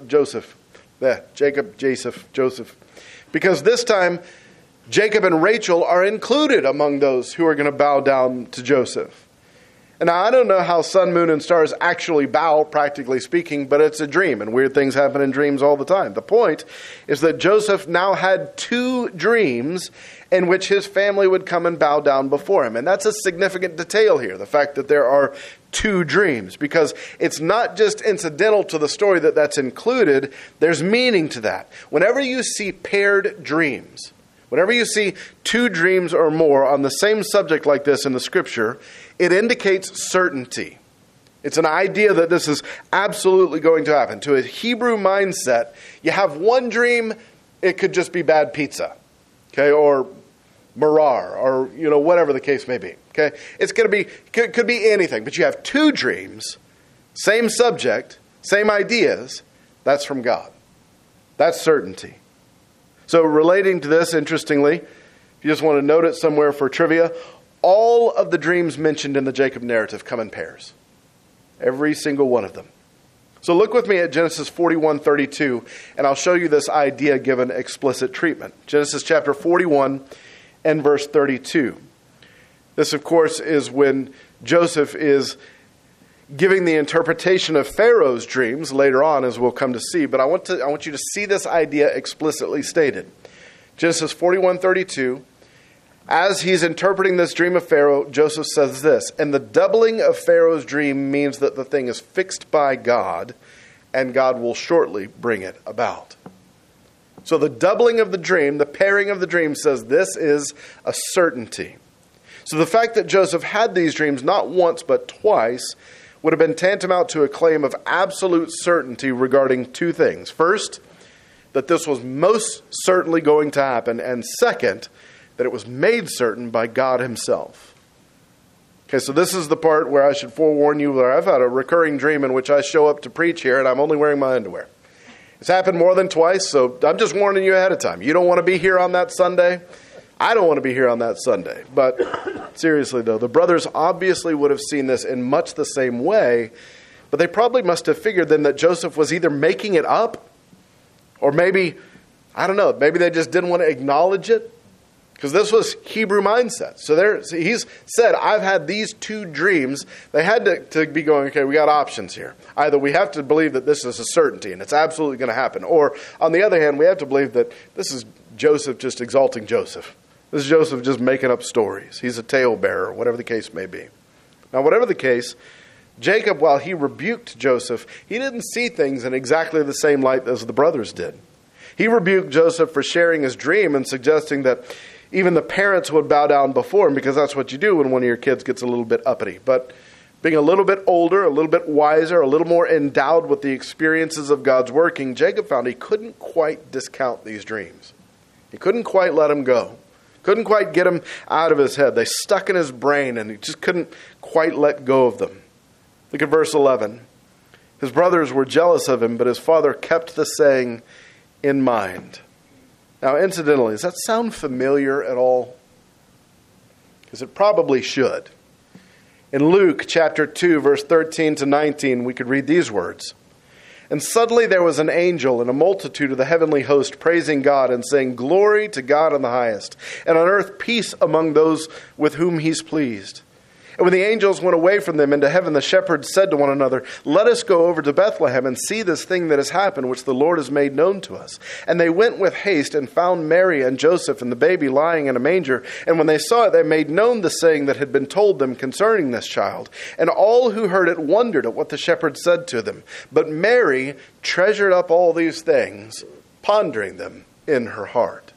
this time Jacob and Rachel are included among those who are going to bow down to Joseph. And now, I don't know how sun, moon, and stars actually bow, practically speaking, but it's a dream, and weird things happen in dreams all the time. The point is that Joseph now had 2 dreams in which his family would come and bow down before him. And that's a significant detail here, the fact that there are 2 dreams, because it's not just incidental to the story that that's included, there's meaning to that. Whenever you see paired dreams, whenever you see 2 dreams or more on the same subject like this in the Scripture, it indicates certainty. It's an idea that this is absolutely going to happen. To a Hebrew mindset, you have one dream, it could just be bad pizza, okay, or marar, or whatever the case may be. Okay, it's going to be could be anything, but you have 2 dreams, same subject, same ideas. That's from God. That's certainty. So relating to this, interestingly, if you just want to note it somewhere for trivia, all of the dreams mentioned in the Jacob narrative come in pairs. Every single one of them. So look with me at Genesis 41:32, and I'll show you this idea given explicit treatment. Genesis chapter 41 and verse 32. This, of course, is when Joseph is giving the interpretation of Pharaoh's dreams later on, as we'll come to see. But I want you to see this idea explicitly stated. Genesis 41:32. As he's interpreting this dream of Pharaoh, Joseph says this, and the doubling of Pharaoh's dream means that the thing is fixed by God, and God will shortly bring it about. So the doubling of the dream, the pairing of the dream, says this is a certainty. So the fact that Joseph had these dreams not once but twice would have been tantamount to a claim of absolute certainty regarding 2 things. First, that this was most certainly going to happen, and second, that it was made certain by God himself. Okay, so this is the part where I should forewarn you that I've had a recurring dream in which I show up to preach here and I'm only wearing my underwear. It's happened more than twice, so I'm just warning you ahead of time. You don't want to be here on that Sunday. I don't want to be here on that Sunday. But seriously, though, the brothers obviously would have seen this in much the same way, but they probably must have figured then that Joseph was either making it up, or maybe, I don't know, maybe they just didn't want to acknowledge it. Because this was Hebrew mindset. So he's said, I've had these 2 dreams. They had to be going, okay, we got options here. Either we have to believe that this is a certainty and it's absolutely going to happen. Or, on the other hand, we have to believe that this is Joseph just exalting Joseph. This is Joseph just making up stories. He's a talebearer, whatever the case may be. Now, whatever the case, Jacob, while he rebuked Joseph, he didn't see things in exactly the same light as the brothers did. He rebuked Joseph for sharing his dream and suggesting that even the parents would bow down before him, because that's what you do when one of your kids gets a little bit uppity. But being a little bit older, a little bit wiser, a little more endowed with the experiences of God's working, Jacob found he couldn't quite discount these dreams. He couldn't quite let them go. Couldn't quite get them out of his head. They stuck in his brain, and he just couldn't quite let go of them. Look at verse 11. His brothers were jealous of him, but his father kept the saying in mind. Now, incidentally, does that sound familiar at all? Because it probably should. In Luke chapter 2, verse 13 to 19, we could read these words. And suddenly there was an angel and a multitude of the heavenly host praising God and saying, Glory to God in the highest, and on earth peace among those with whom he's pleased. And when the angels went away from them into heaven, the shepherds said to one another, Let us go over to Bethlehem and see this thing that has happened, which the Lord has made known to us. And they went with haste and found Mary and Joseph and the baby lying in a manger. And when they saw it, they made known the saying that had been told them concerning this child. And all who heard it wondered at what the shepherds said to them. But Mary treasured up all these things, pondering them in her heart.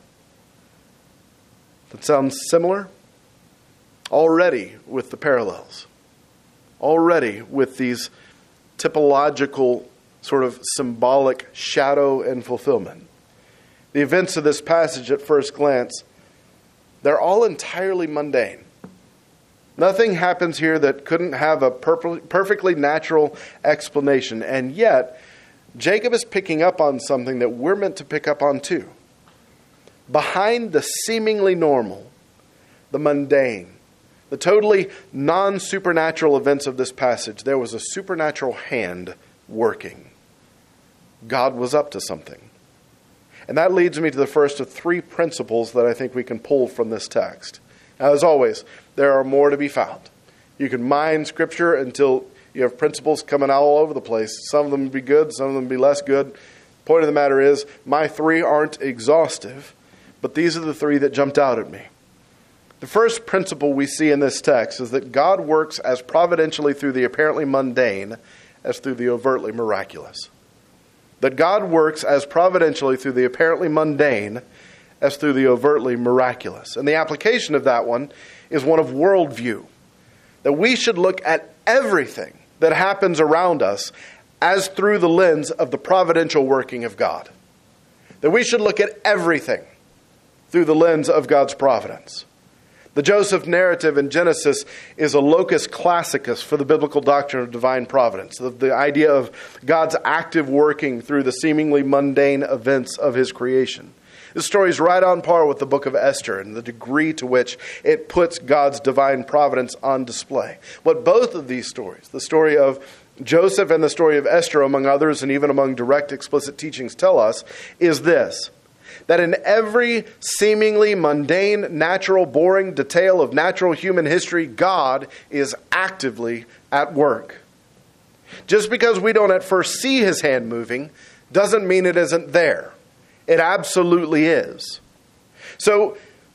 That sounds similar? Already with the parallels. Already with these typological, sort of symbolic shadow and fulfillment. The events of this passage at first glance, they're all entirely mundane. Nothing happens here that couldn't have a perfectly natural explanation. And yet, Jacob is picking up on something that we're meant to pick up on too. Behind the seemingly normal, the mundane, the totally non-supernatural events of this passage, there was a supernatural hand working. God was up to something. And that leads me to the first of 3 principles that I think we can pull from this text. Now, as always, there are more to be found. You can mine Scripture until you have principles coming out all over the place. Some of them will be good, some of them will be less good. Point of the matter is, my 3 aren't exhaustive, but these are the 3 that jumped out at me. The first principle we see in this text is that God works as providentially through the apparently mundane as through the overtly miraculous. That God works as providentially through the apparently mundane as through the overtly miraculous. And the application of that one is one of worldview. That we should look at everything that happens around us as through the lens of the providential working of God. That we should look at everything through the lens of God's providence. The Joseph narrative in Genesis is a locus classicus for the biblical doctrine of divine providence, the idea of God's active working through the seemingly mundane events of his creation. This story is right on par with the book of Esther and the degree to which it puts God's divine providence on display. What both of these stories, the story of Joseph and the story of Esther, among others, and even among direct explicit teachings, tell us is this: that in every seemingly mundane, natural, boring detail of natural human history, God is actively at work. Just because we don't at first see his hand moving doesn't mean it isn't there. It absolutely is. So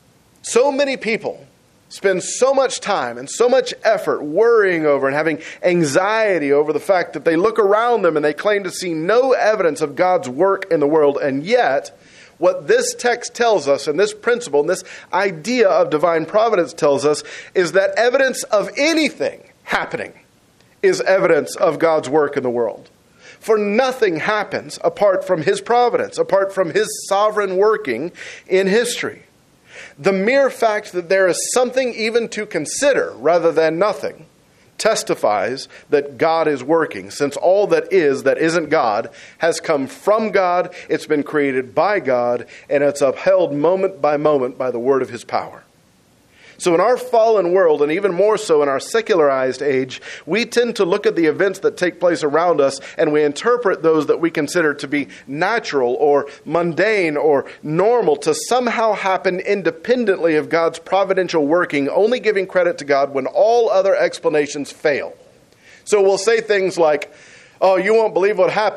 many people spend so much time and so much effort worrying over and having anxiety over the fact that they look around them and they claim to see no evidence of God's work in the world. And yet, what this text tells us, and this principle, and this idea of divine providence tells us, is that evidence of anything happening is evidence of God's work in the world. For nothing happens apart from his providence, apart from his sovereign working in history. The mere fact that there is something even to consider rather than nothing testifies that God is working, since all that isn't God has come from God, it's been created by God, and it's upheld moment by moment by the word of his power. So in our fallen world, and even more so in our secularized age, we tend to look at the events that take place around us and we interpret those that we consider to be natural or mundane or normal to somehow happen independently of God's providential working, only giving credit to God when all other explanations fail. So we'll say things like, oh, you won't believe what happened, ...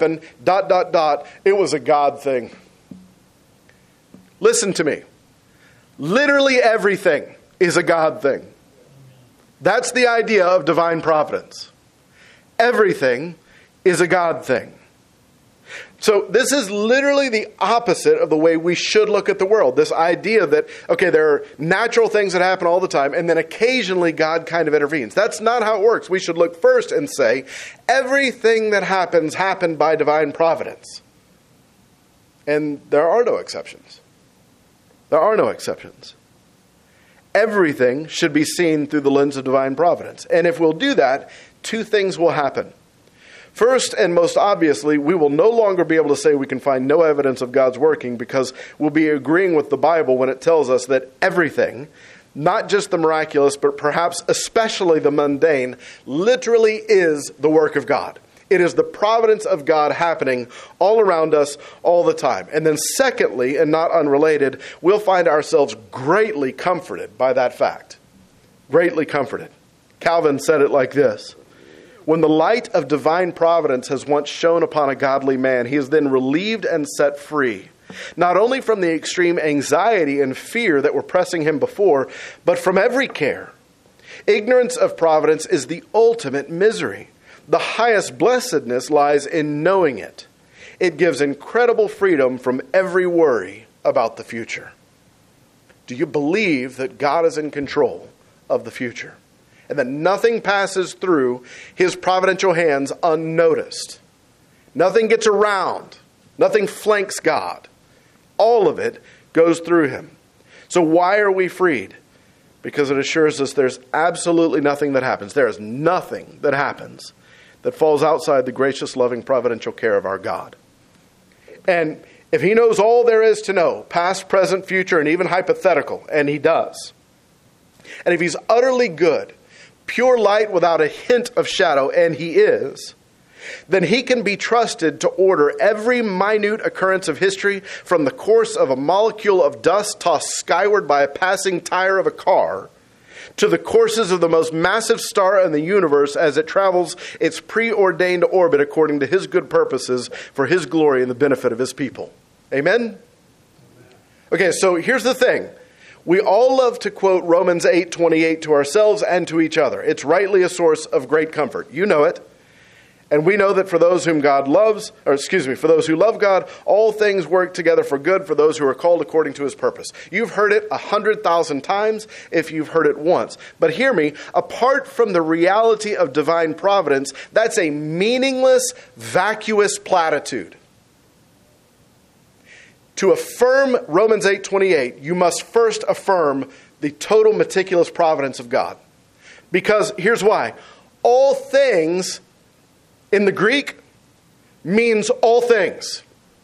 it was a God thing. Listen to me. Literally everything is a God thing. That's the idea of divine providence. Everything is a God thing. So this is literally the opposite of the way we should look at the world. This idea that, okay, there are natural things that happen all the time, and then occasionally God kind of intervenes. That's not how it works. We should look first and say, everything that happens happened by divine providence. And there are no exceptions. There are no exceptions. Everything should be seen through the lens of divine providence. And if we'll do that, 2 things will happen. First, and most obviously, we will no longer be able to say we can find no evidence of God's working, because we'll be agreeing with the Bible when it tells us that everything, not just the miraculous, but perhaps especially the mundane, literally is the work of God. It is the providence of God happening all around us all the time. And then secondly, and not unrelated, we'll find ourselves greatly comforted by that fact. Greatly comforted. Calvin said it like this: when the light of divine providence has once shone upon a godly man, he is then relieved and set free, not only from the extreme anxiety and fear that were pressing him before, but from every care. Ignorance of providence is the ultimate misery. The highest blessedness lies in knowing it. It gives incredible freedom from every worry about the future. Do you believe that God is in control of the future, and that nothing passes through his providential hands unnoticed? Nothing gets around. Nothing flanks God. All of it goes through him. So why are we freed? Because it assures us there's absolutely nothing that happens. There is nothing that happens that falls outside the gracious, loving, providential care of our God. And if he knows all there is to know, past, present, future, and even hypothetical, and he does, and if he's utterly good, pure light without a hint of shadow, and he is, then he can be trusted to order every minute occurrence of history, from the course of a molecule of dust tossed skyward by a passing tire of a car, to the courses of the most massive star in the universe as it travels its preordained orbit according to his good purposes for his glory and the benefit of his people. Amen? Okay, so here's the thing. We all love to quote Romans 8:28 to ourselves and to each other. It's rightly a source of great comfort. You know it. And we know that for those whom God loves, for those who love God, all things work together for good for those who are called according to his purpose. You've heard it 100,000 times if you've heard it once. But hear me, apart from the reality of divine providence, that's a meaningless, vacuous platitude. To affirm Romans 8:28, you must first affirm the total meticulous providence of God. Because here's why. All things in the Greek means all things.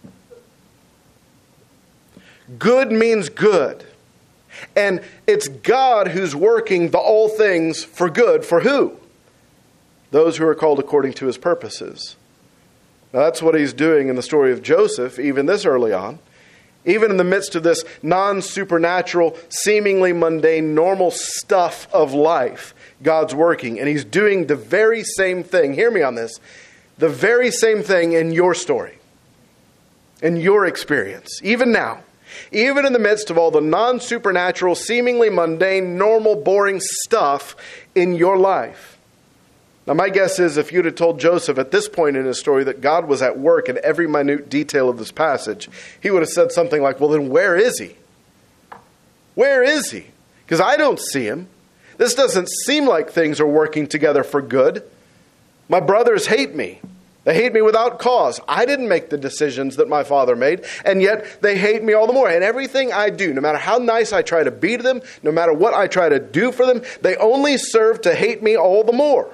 Good means good. And it's God who's working the all things for good for who? Those who are called according to his purposes. Now that's what he's doing in the story of Joseph, even this early on. Even in the midst of this non-supernatural, seemingly mundane, normal stuff of life, God's working. And he's doing the very same thing. Hear me on this. The very same thing in your story. In your experience. Even now. Even in the midst of all the non-supernatural, seemingly mundane, normal, boring stuff in your life. Now my guess is if you'd have told Joseph at this point in his story that God was at work in every minute detail of this passage, he would have said something like, well then where is he? Where is he? Because I don't see him. This doesn't seem like things are working together for good. My brothers hate me. They hate me without cause. I didn't make the decisions that my father made, and yet they hate me all the more. And everything I do, no matter how nice I try to be to them, no matter what I try to do for them, they only serve to hate me all the more.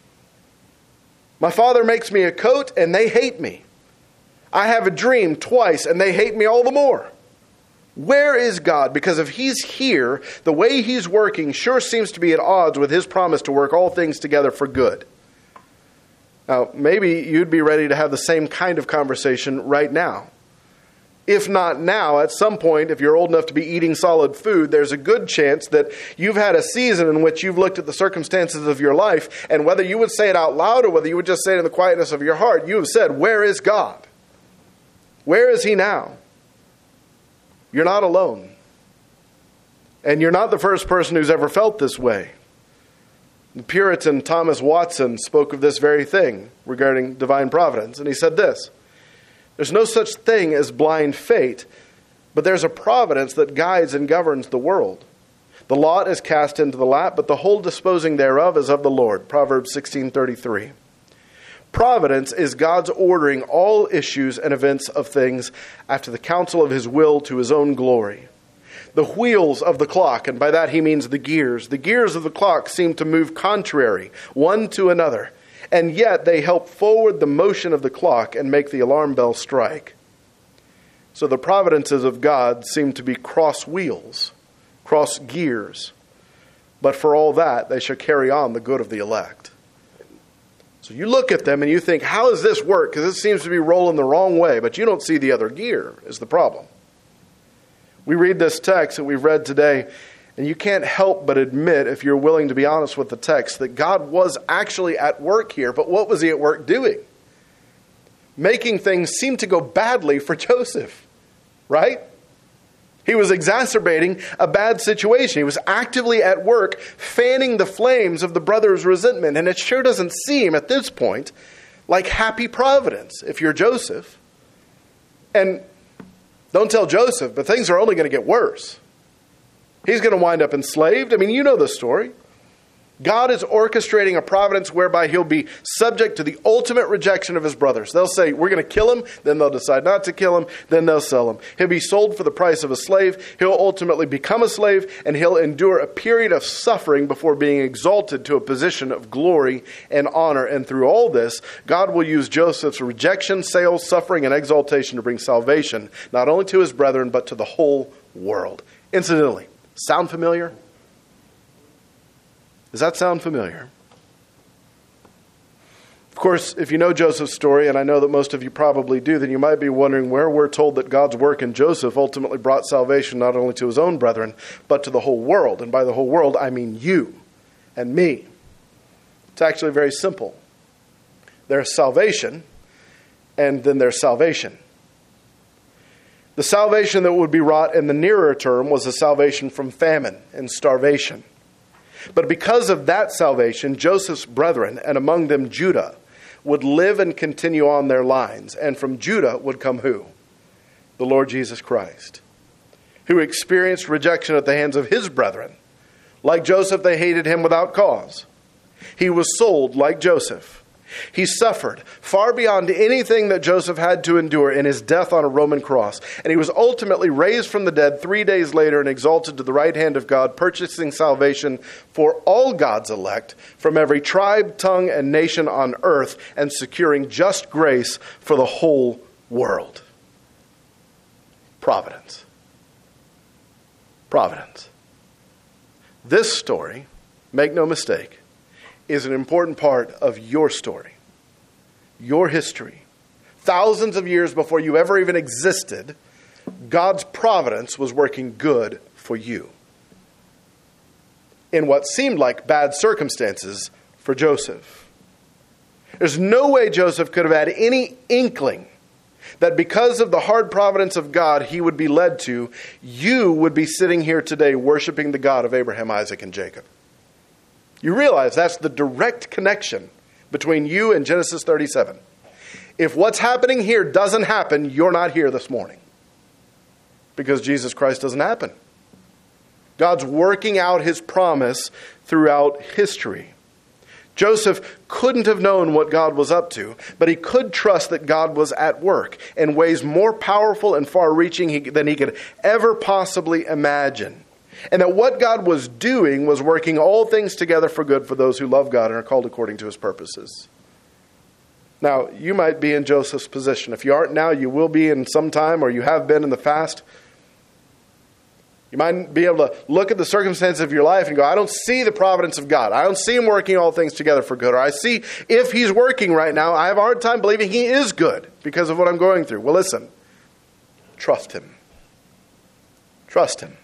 My father makes me a coat, and they hate me. I have a dream twice, and they hate me all the more. Where is God? Because if he's here, the way he's working sure seems to be at odds with his promise to work all things together for good. Now, maybe you'd be ready to have the same kind of conversation right now. If not now, at some point, if you're old enough to be eating solid food, there's a good chance that you've had a season in which you've looked at the circumstances of your life, and whether you would say it out loud or whether you would just say it in the quietness of your heart, you have said, where is God? Where is he now? You're not alone. And you're not the first person who's ever felt this way. The Puritan Thomas Watson spoke of this very thing regarding divine providence, and he said this: there's no such thing as blind fate, but there's a providence that guides and governs the world. The lot is cast into the lap, but the whole disposing thereof is of the Lord. Proverbs 16:33. Providence is God's ordering all issues and events of things after the counsel of his will to his own glory. The wheels of the clock, and by that he means the gears of the clock seem to move contrary, one to another. And yet they help forward the motion of the clock and make the alarm bell strike. So the providences of God seem to be cross wheels, cross gears. But for all that, they shall carry on the good of the elect. So you look at them and you think, how does this work? Because it seems to be rolling the wrong way, but you don't see the other gear is the problem. We read this text that we've read today, and you can't help but admit, if you're willing to be honest with the text, that God was actually at work here. But what was he at work doing? Making things seem to go badly for Joseph, right? He was exacerbating a bad situation. He was actively at work fanning the flames of the brothers' resentment. And it sure doesn't seem at this point like happy providence if you're Joseph. And don't tell Joseph, but things are only going to get worse. He's going to wind up enslaved. I mean, you know the story. God is orchestrating a providence whereby he'll be subject to the ultimate rejection of his brothers. They'll say, we're going to kill him. Then they'll decide not to kill him. Then they'll sell him. He'll be sold for the price of a slave. He'll ultimately become a slave, and he'll endure a period of suffering before being exalted to a position of glory and honor. And through all this, God will use Joseph's rejection, sale, suffering, and exaltation to bring salvation, not only to his brethren, but to the whole world. Incidentally, sound familiar? Does that sound familiar? Of course, if you know Joseph's story, and I know that most of you probably do, then you might be wondering where we're told that God's work in Joseph ultimately brought salvation not only to his own brethren, but to the whole world. And by the whole world, I mean you and me. It's actually very simple. There's salvation, and then there's salvation. The salvation that would be wrought in the nearer term was a salvation from famine and starvation. But because of that salvation, Joseph's brethren, and among them Judah, would live and continue on their lines. And from Judah would come who? The Lord Jesus Christ, who experienced rejection at the hands of his brethren. Like Joseph, they hated him without cause. He was sold like Joseph. He suffered far beyond anything that Joseph had to endure in his death on a Roman cross. And he was ultimately raised from the dead 3 days later and exalted to the right hand of God, purchasing salvation for all God's elect from every tribe, tongue, and nation on earth, and securing just grace for the whole world. Providence. Providence. This story, make no mistake, is an important part of your story, your history. Thousands of years before you ever even existed, God's providence was working good for you in what seemed like bad circumstances for Joseph. There's no way Joseph could have had any inkling that because of the hard providence of God he would be led to, you would be sitting here today worshiping the God of Abraham, Isaac, and Jacob. You realize that's the direct connection between you and Genesis 37. If what's happening here doesn't happen, you're not here this morning. Because Jesus Christ doesn't happen. God's working out his promise throughout history. Joseph couldn't have known what God was up to, but he could trust that God was at work in ways more powerful and far-reaching than he could ever possibly imagine. And that what God was doing was working all things together for good for those who love God and are called according to his purposes. Now, you might be in Joseph's position. If you aren't now, you will be in some time, or you have been in the past. You might be able to look at the circumstances of your life and go, I don't see the providence of God. I don't see him working all things together for good. Or I see if he's working right now, I have a hard time believing he is good because of what I'm going through. Well, listen, trust him. Trust him.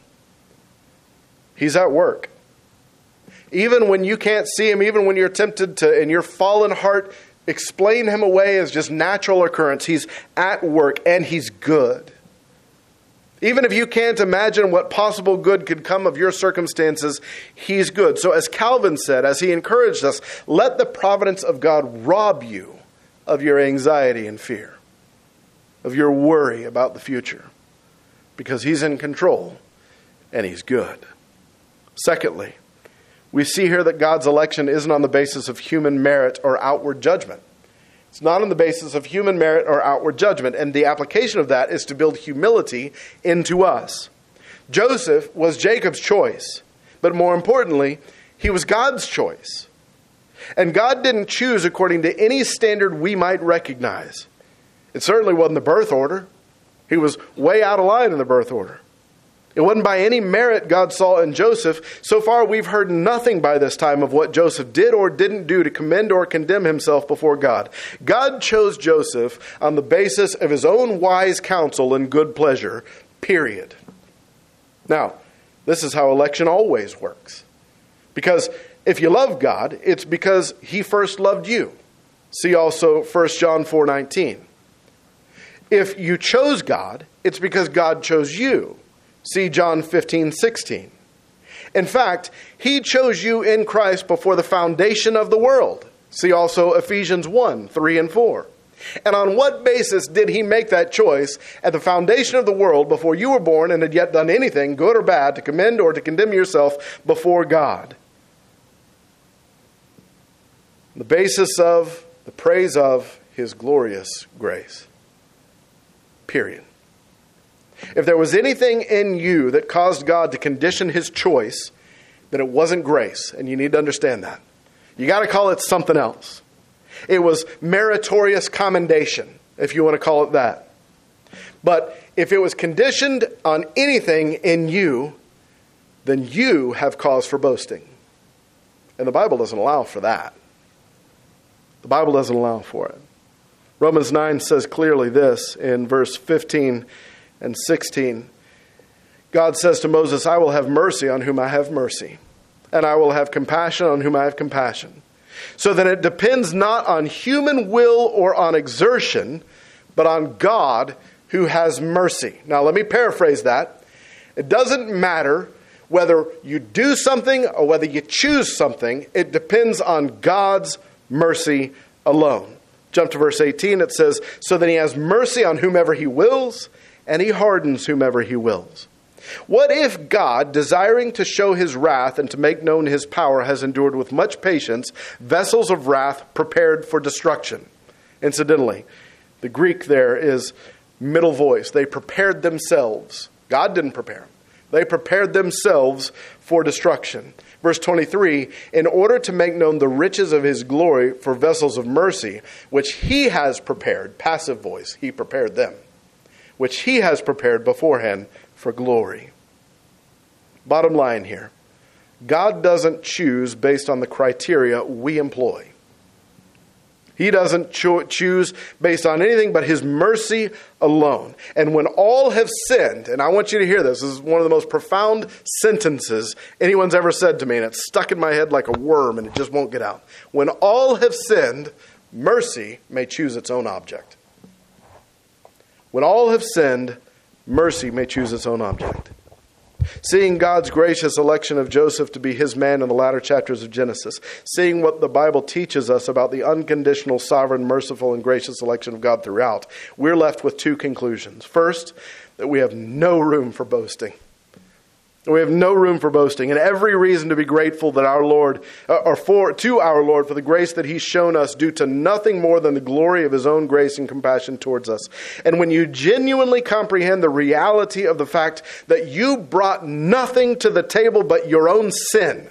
He's at work. Even when you can't see him, even when you're tempted to, in your fallen heart, explain him away as just natural occurrence, he's at work and he's good. Even if you can't imagine what possible good could come of your circumstances, he's good. So as Calvin said, as he encouraged us, let the providence of God rob you of your anxiety and fear, of your worry about the future, because he's in control and he's good. Secondly, we see here that God's election isn't on the basis of human merit or outward judgment. It's not on the basis of human merit or outward judgment, and the application of that is to build humility into us. Joseph was Jacob's choice, but more importantly, he was God's choice. And God didn't choose according to any standard we might recognize. It certainly wasn't the birth order. He was way out of line in the birth order. It wasn't by any merit God saw in Joseph. So far, we've heard nothing by this time of what Joseph did or didn't do to commend or condemn himself before God. God chose Joseph on the basis of his own wise counsel and good pleasure, period. Now, this is how election always works. Because if you love God, it's because he first loved you. See also 1 John 4:19. If you chose God, it's because God chose you. See John 15:16. In fact, he chose you in Christ before the foundation of the world. See also Ephesians 1:3 and 4. And on what basis did he make that choice at the foundation of the world before you were born and had yet done anything, good or bad, to commend or to condemn yourself before God? The basis of, the praise of his glorious grace. Period. If there was anything in you that caused God to condition his choice, then it wasn't grace. And you need to understand that. You got to call it something else. It was meritorious commendation, if you want to call it that. But if it was conditioned on anything in you, then you have cause for boasting. And the Bible doesn't allow for that. The Bible doesn't allow for it. Romans 9 says clearly this in verse 15 and 16. God says to Moses, I will have mercy on whom I have mercy, and I will have compassion on whom I have compassion. So that it depends not on human will or on exertion, but on God who has mercy. Now let me paraphrase that. It doesn't matter whether you do something or whether you choose something. It depends on God's mercy alone. Jump to verse 18. It says, so that he has mercy on whomever he wills, and he hardens whomever he wills. What if God, desiring to show his wrath and to make known his power, has endured with much patience vessels of wrath prepared for destruction? Incidentally, the Greek there is middle voice. They prepared themselves. God didn't prepare them. They prepared themselves for destruction. Verse 23, in order to make known the riches of his glory for vessels of mercy, which he has prepared, passive voice, he prepared them, which he has prepared beforehand for glory. Bottom line here, God doesn't choose based on the criteria we employ. He doesn't choose based on anything but his mercy alone. And when all have sinned, and I want you to hear this, this is one of the most profound sentences anyone's ever said to me, and it's stuck in my head like a worm and it just won't get out. When all have sinned, mercy may choose its own object. When all have sinned, mercy may choose its own object. Seeing God's gracious election of Joseph to be his man in the latter chapters of Genesis, seeing what the Bible teaches us about the unconditional, sovereign, merciful, and gracious election of God throughout, we're left with two conclusions. First, that we have no room for boasting. We have no room for boasting, and every reason to be grateful that our Lord, to our Lord for the grace that he's shown us due to nothing more than the glory of his own grace and compassion towards us. And when you genuinely comprehend the reality of the fact that you brought nothing to the table but your own sin,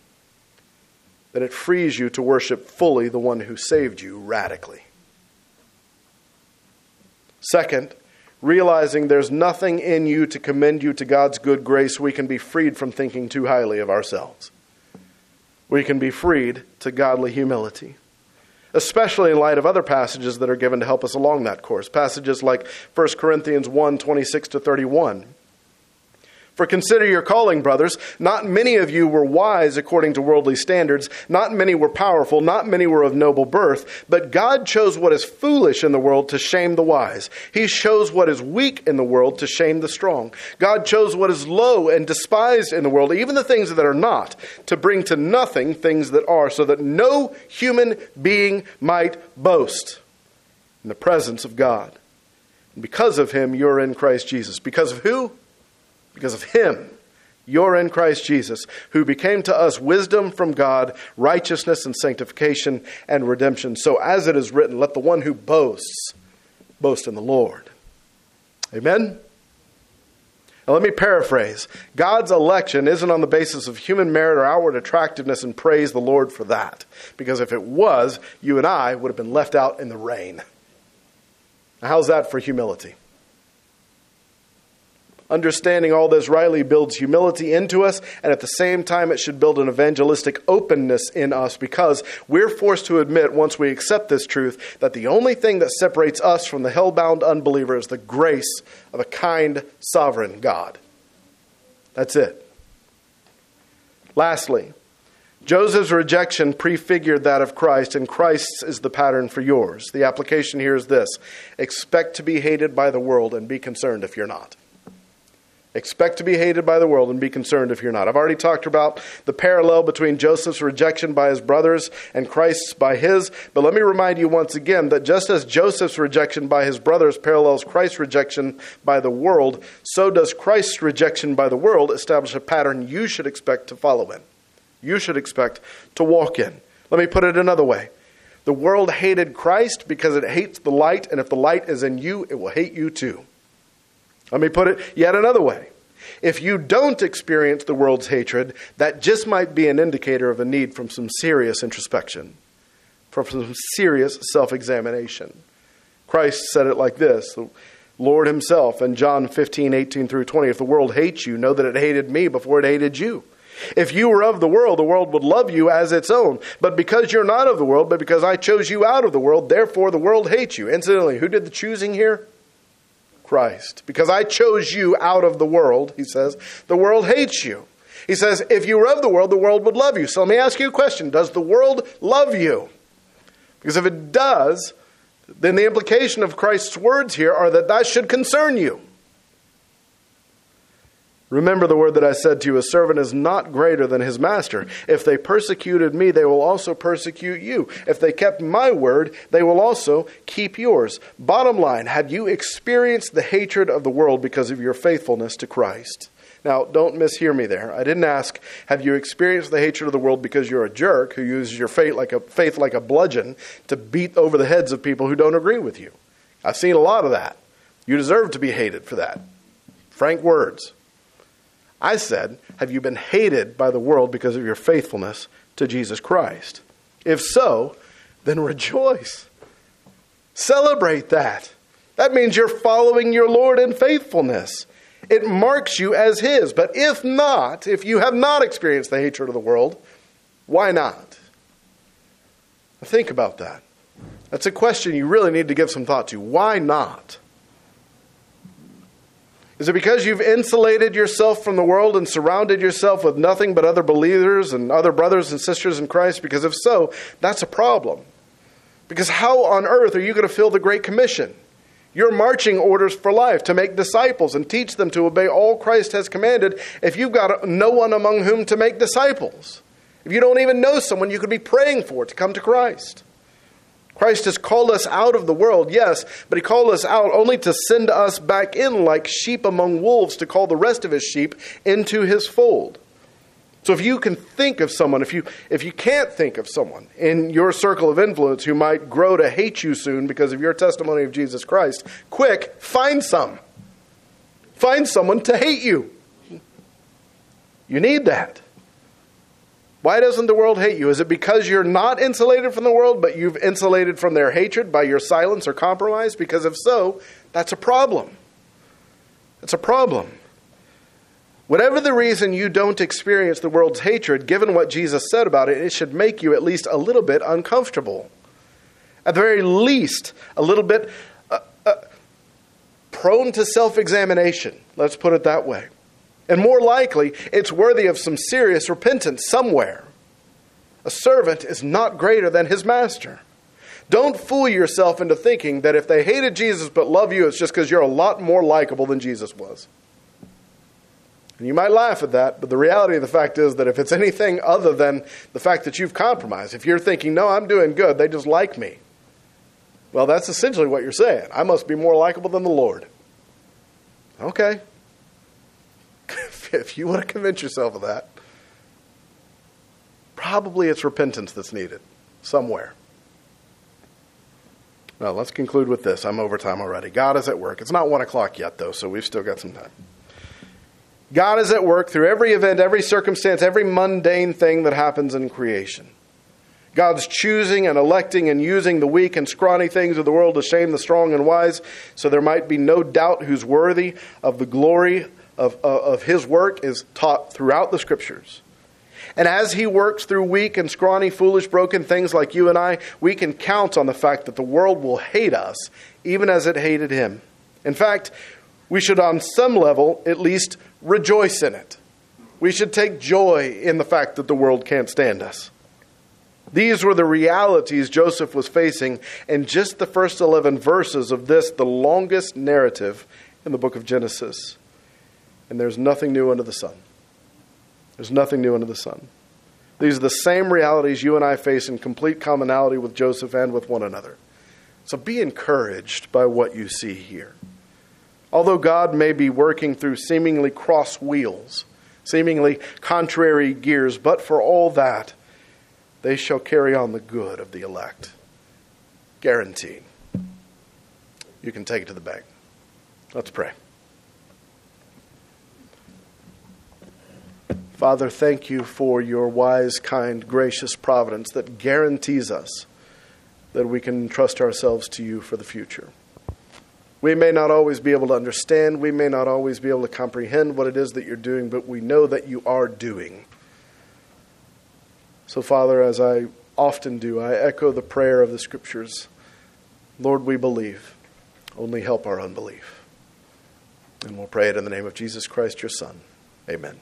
then it frees you to worship fully the one who saved you radically. Second, realizing there's nothing in you to commend you to God's good grace, we can be freed from thinking too highly of ourselves. We can be freed to godly humility, especially in light of other passages that are given to help us along that course. Passages like 1 Corinthians 1, 26-31. For consider your calling, brothers. Not many of you were wise according to worldly standards. Not many were powerful. Not many were of noble birth. But God chose what is foolish in the world to shame the wise. He chose what is weak in the world to shame the strong. God chose what is low and despised in the world, even the things that are not, to bring to nothing things that are, so that no human being might boast in the presence of God. And because of him, you're in Christ Jesus. Because of who? Because of him, you're in Christ Jesus, who became to us wisdom from God, righteousness and sanctification and redemption. So as it is written, let the one who boasts, boast in the Lord. Amen? Now let me paraphrase. God's election isn't on the basis of human merit or outward attractiveness, and praise the Lord for that. Because if it was, you and I would have been left out in the rain. Now, how's that for humility? Understanding all this rightly builds humility into us, and at the same time it should build an evangelistic openness in us, because we're forced to admit, once we accept this truth, that the only thing that separates us from the hell-bound unbeliever is the grace of a kind, sovereign God. That's it. Lastly, Joseph's rejection prefigured that of Christ, and Christ's is the pattern for yours. The application here is this: expect to be hated by the world and be concerned if you're not. Expect to be hated by the world and be concerned if you're not. I've already talked about the parallel between Joseph's rejection by his brothers and Christ's by his. But let me remind you once again that just as Joseph's rejection by his brothers parallels Christ's rejection by the world, so does Christ's rejection by the world establish a pattern you should expect to follow in. You should expect to walk in. Let me put it another way. The world hated Christ because it hates the light, and if the light is in you, it will hate you too. Let me put it yet another way. If you don't experience the world's hatred, that just might be an indicator of a need from some serious introspection, from some serious self-examination. Christ said it like this, the Lord himself in John 15, 18 through 20, if the world hates you, know that it hated me before it hated you. If you were of the world would love you as its own. But because you're not of the world, but because I chose you out of the world, therefore the world hates you. Incidentally, who did the choosing here? Christ. Because I chose you out of the world, he says, the world hates you. He says, if you were of the world would love you. So let me ask you a question. Does the world love you? Because if it does, then the implication of Christ's words here are that should concern you. Remember the word that I said to you, a servant is not greater than his master. If they persecuted me, they will also persecute you. If they kept my word, they will also keep yours. Bottom line, have you experienced the hatred of the world because of your faithfulness to Christ? Now, don't mishear me there. I didn't ask, have you experienced the hatred of the world because you're a jerk who uses your faith like a bludgeon to beat over the heads of people who don't agree with you? I've seen a lot of that. You deserve to be hated for that. Frank words. I said, have you been hated by the world because of your faithfulness to Jesus Christ? If so, then rejoice. Celebrate that. That means you're following your Lord in faithfulness. It marks you as his. But if not, if you have not experienced the hatred of the world, why not? Think about that. That's a question you really need to give some thought to. Why not? Is it because you've insulated yourself from the world and surrounded yourself with nothing but other believers and other brothers and sisters in Christ? Because if so, that's a problem. Because how on earth are you going to fill the Great Commission? Your marching orders for life to make disciples and teach them to obey all Christ has commanded if you've got no one among whom to make disciples. If you don't even know someone you could be praying for to come to Christ. Christ has called us out of the world, yes, but he called us out only to send us back in like sheep among wolves to call the rest of his sheep into his fold. So if you can think of someone, if you can't think of someone in your circle of influence who might grow to hate you soon because of your testimony of Jesus Christ, quick, find some. Find someone to hate you. You need that. Why doesn't the world hate you? Is it because you're not insulated from the world, but you've insulated from their hatred by your silence or compromise? Because if so, that's a problem. It's a problem. Whatever the reason you don't experience the world's hatred, given what Jesus said about it, it should make you at least a little bit uncomfortable. At the very least, a little bit prone to self-examination. Let's put it that way. And more likely, it's worthy of some serious repentance somewhere. A servant is not greater than his master. Don't fool yourself into thinking that if they hated Jesus but love you, it's just because you're a lot more likable than Jesus was. And you might laugh at that, but the reality of the fact is that if it's anything other than the fact that you've compromised, if you're thinking, no, I'm doing good, they just like me. Well, that's essentially what you're saying. I must be more likable than the Lord. Okay. If you want to convince yourself of that, probably it's repentance that's needed somewhere. Well, let's conclude with this. I'm over time already. God is at work. It's not 1 o'clock yet, though, so we've still got some time. God is at work through every event, every circumstance, every mundane thing that happens in creation. God's choosing and electing and using the weak and scrawny things of the world to shame the strong and wise, so there might be no doubt who's worthy of the glory of his work is taught throughout the Scriptures. And as he works through weak and scrawny, foolish, broken things like you and I, we can count on the fact that the world will hate us, even as it hated him. In fact, we should on some level at least rejoice in it. We should take joy in the fact that the world can't stand us. These were the realities Joseph was facing in just the first 11 verses of this, the longest narrative in the book of Genesis. And there's nothing new under the sun. There's nothing new under the sun. These are the same realities you and I face in complete commonality with Joseph and with one another. So be encouraged by what you see here. Although God may be working through seemingly cross wheels, seemingly contrary gears, but for all that, they shall carry on the good of the elect. Guaranteed. You can take it to the bank. Let's pray. Father, thank you for your wise, kind, gracious providence that guarantees us that we can trust ourselves to you for the future. We may not always be able to understand, we may not always be able to comprehend what it is that you're doing, but we know that you are doing. So, Father, as I often do, I echo the prayer of the Scriptures. Lord, we believe. Only help our unbelief. And we'll pray it in the name of Jesus Christ, your Son. Amen.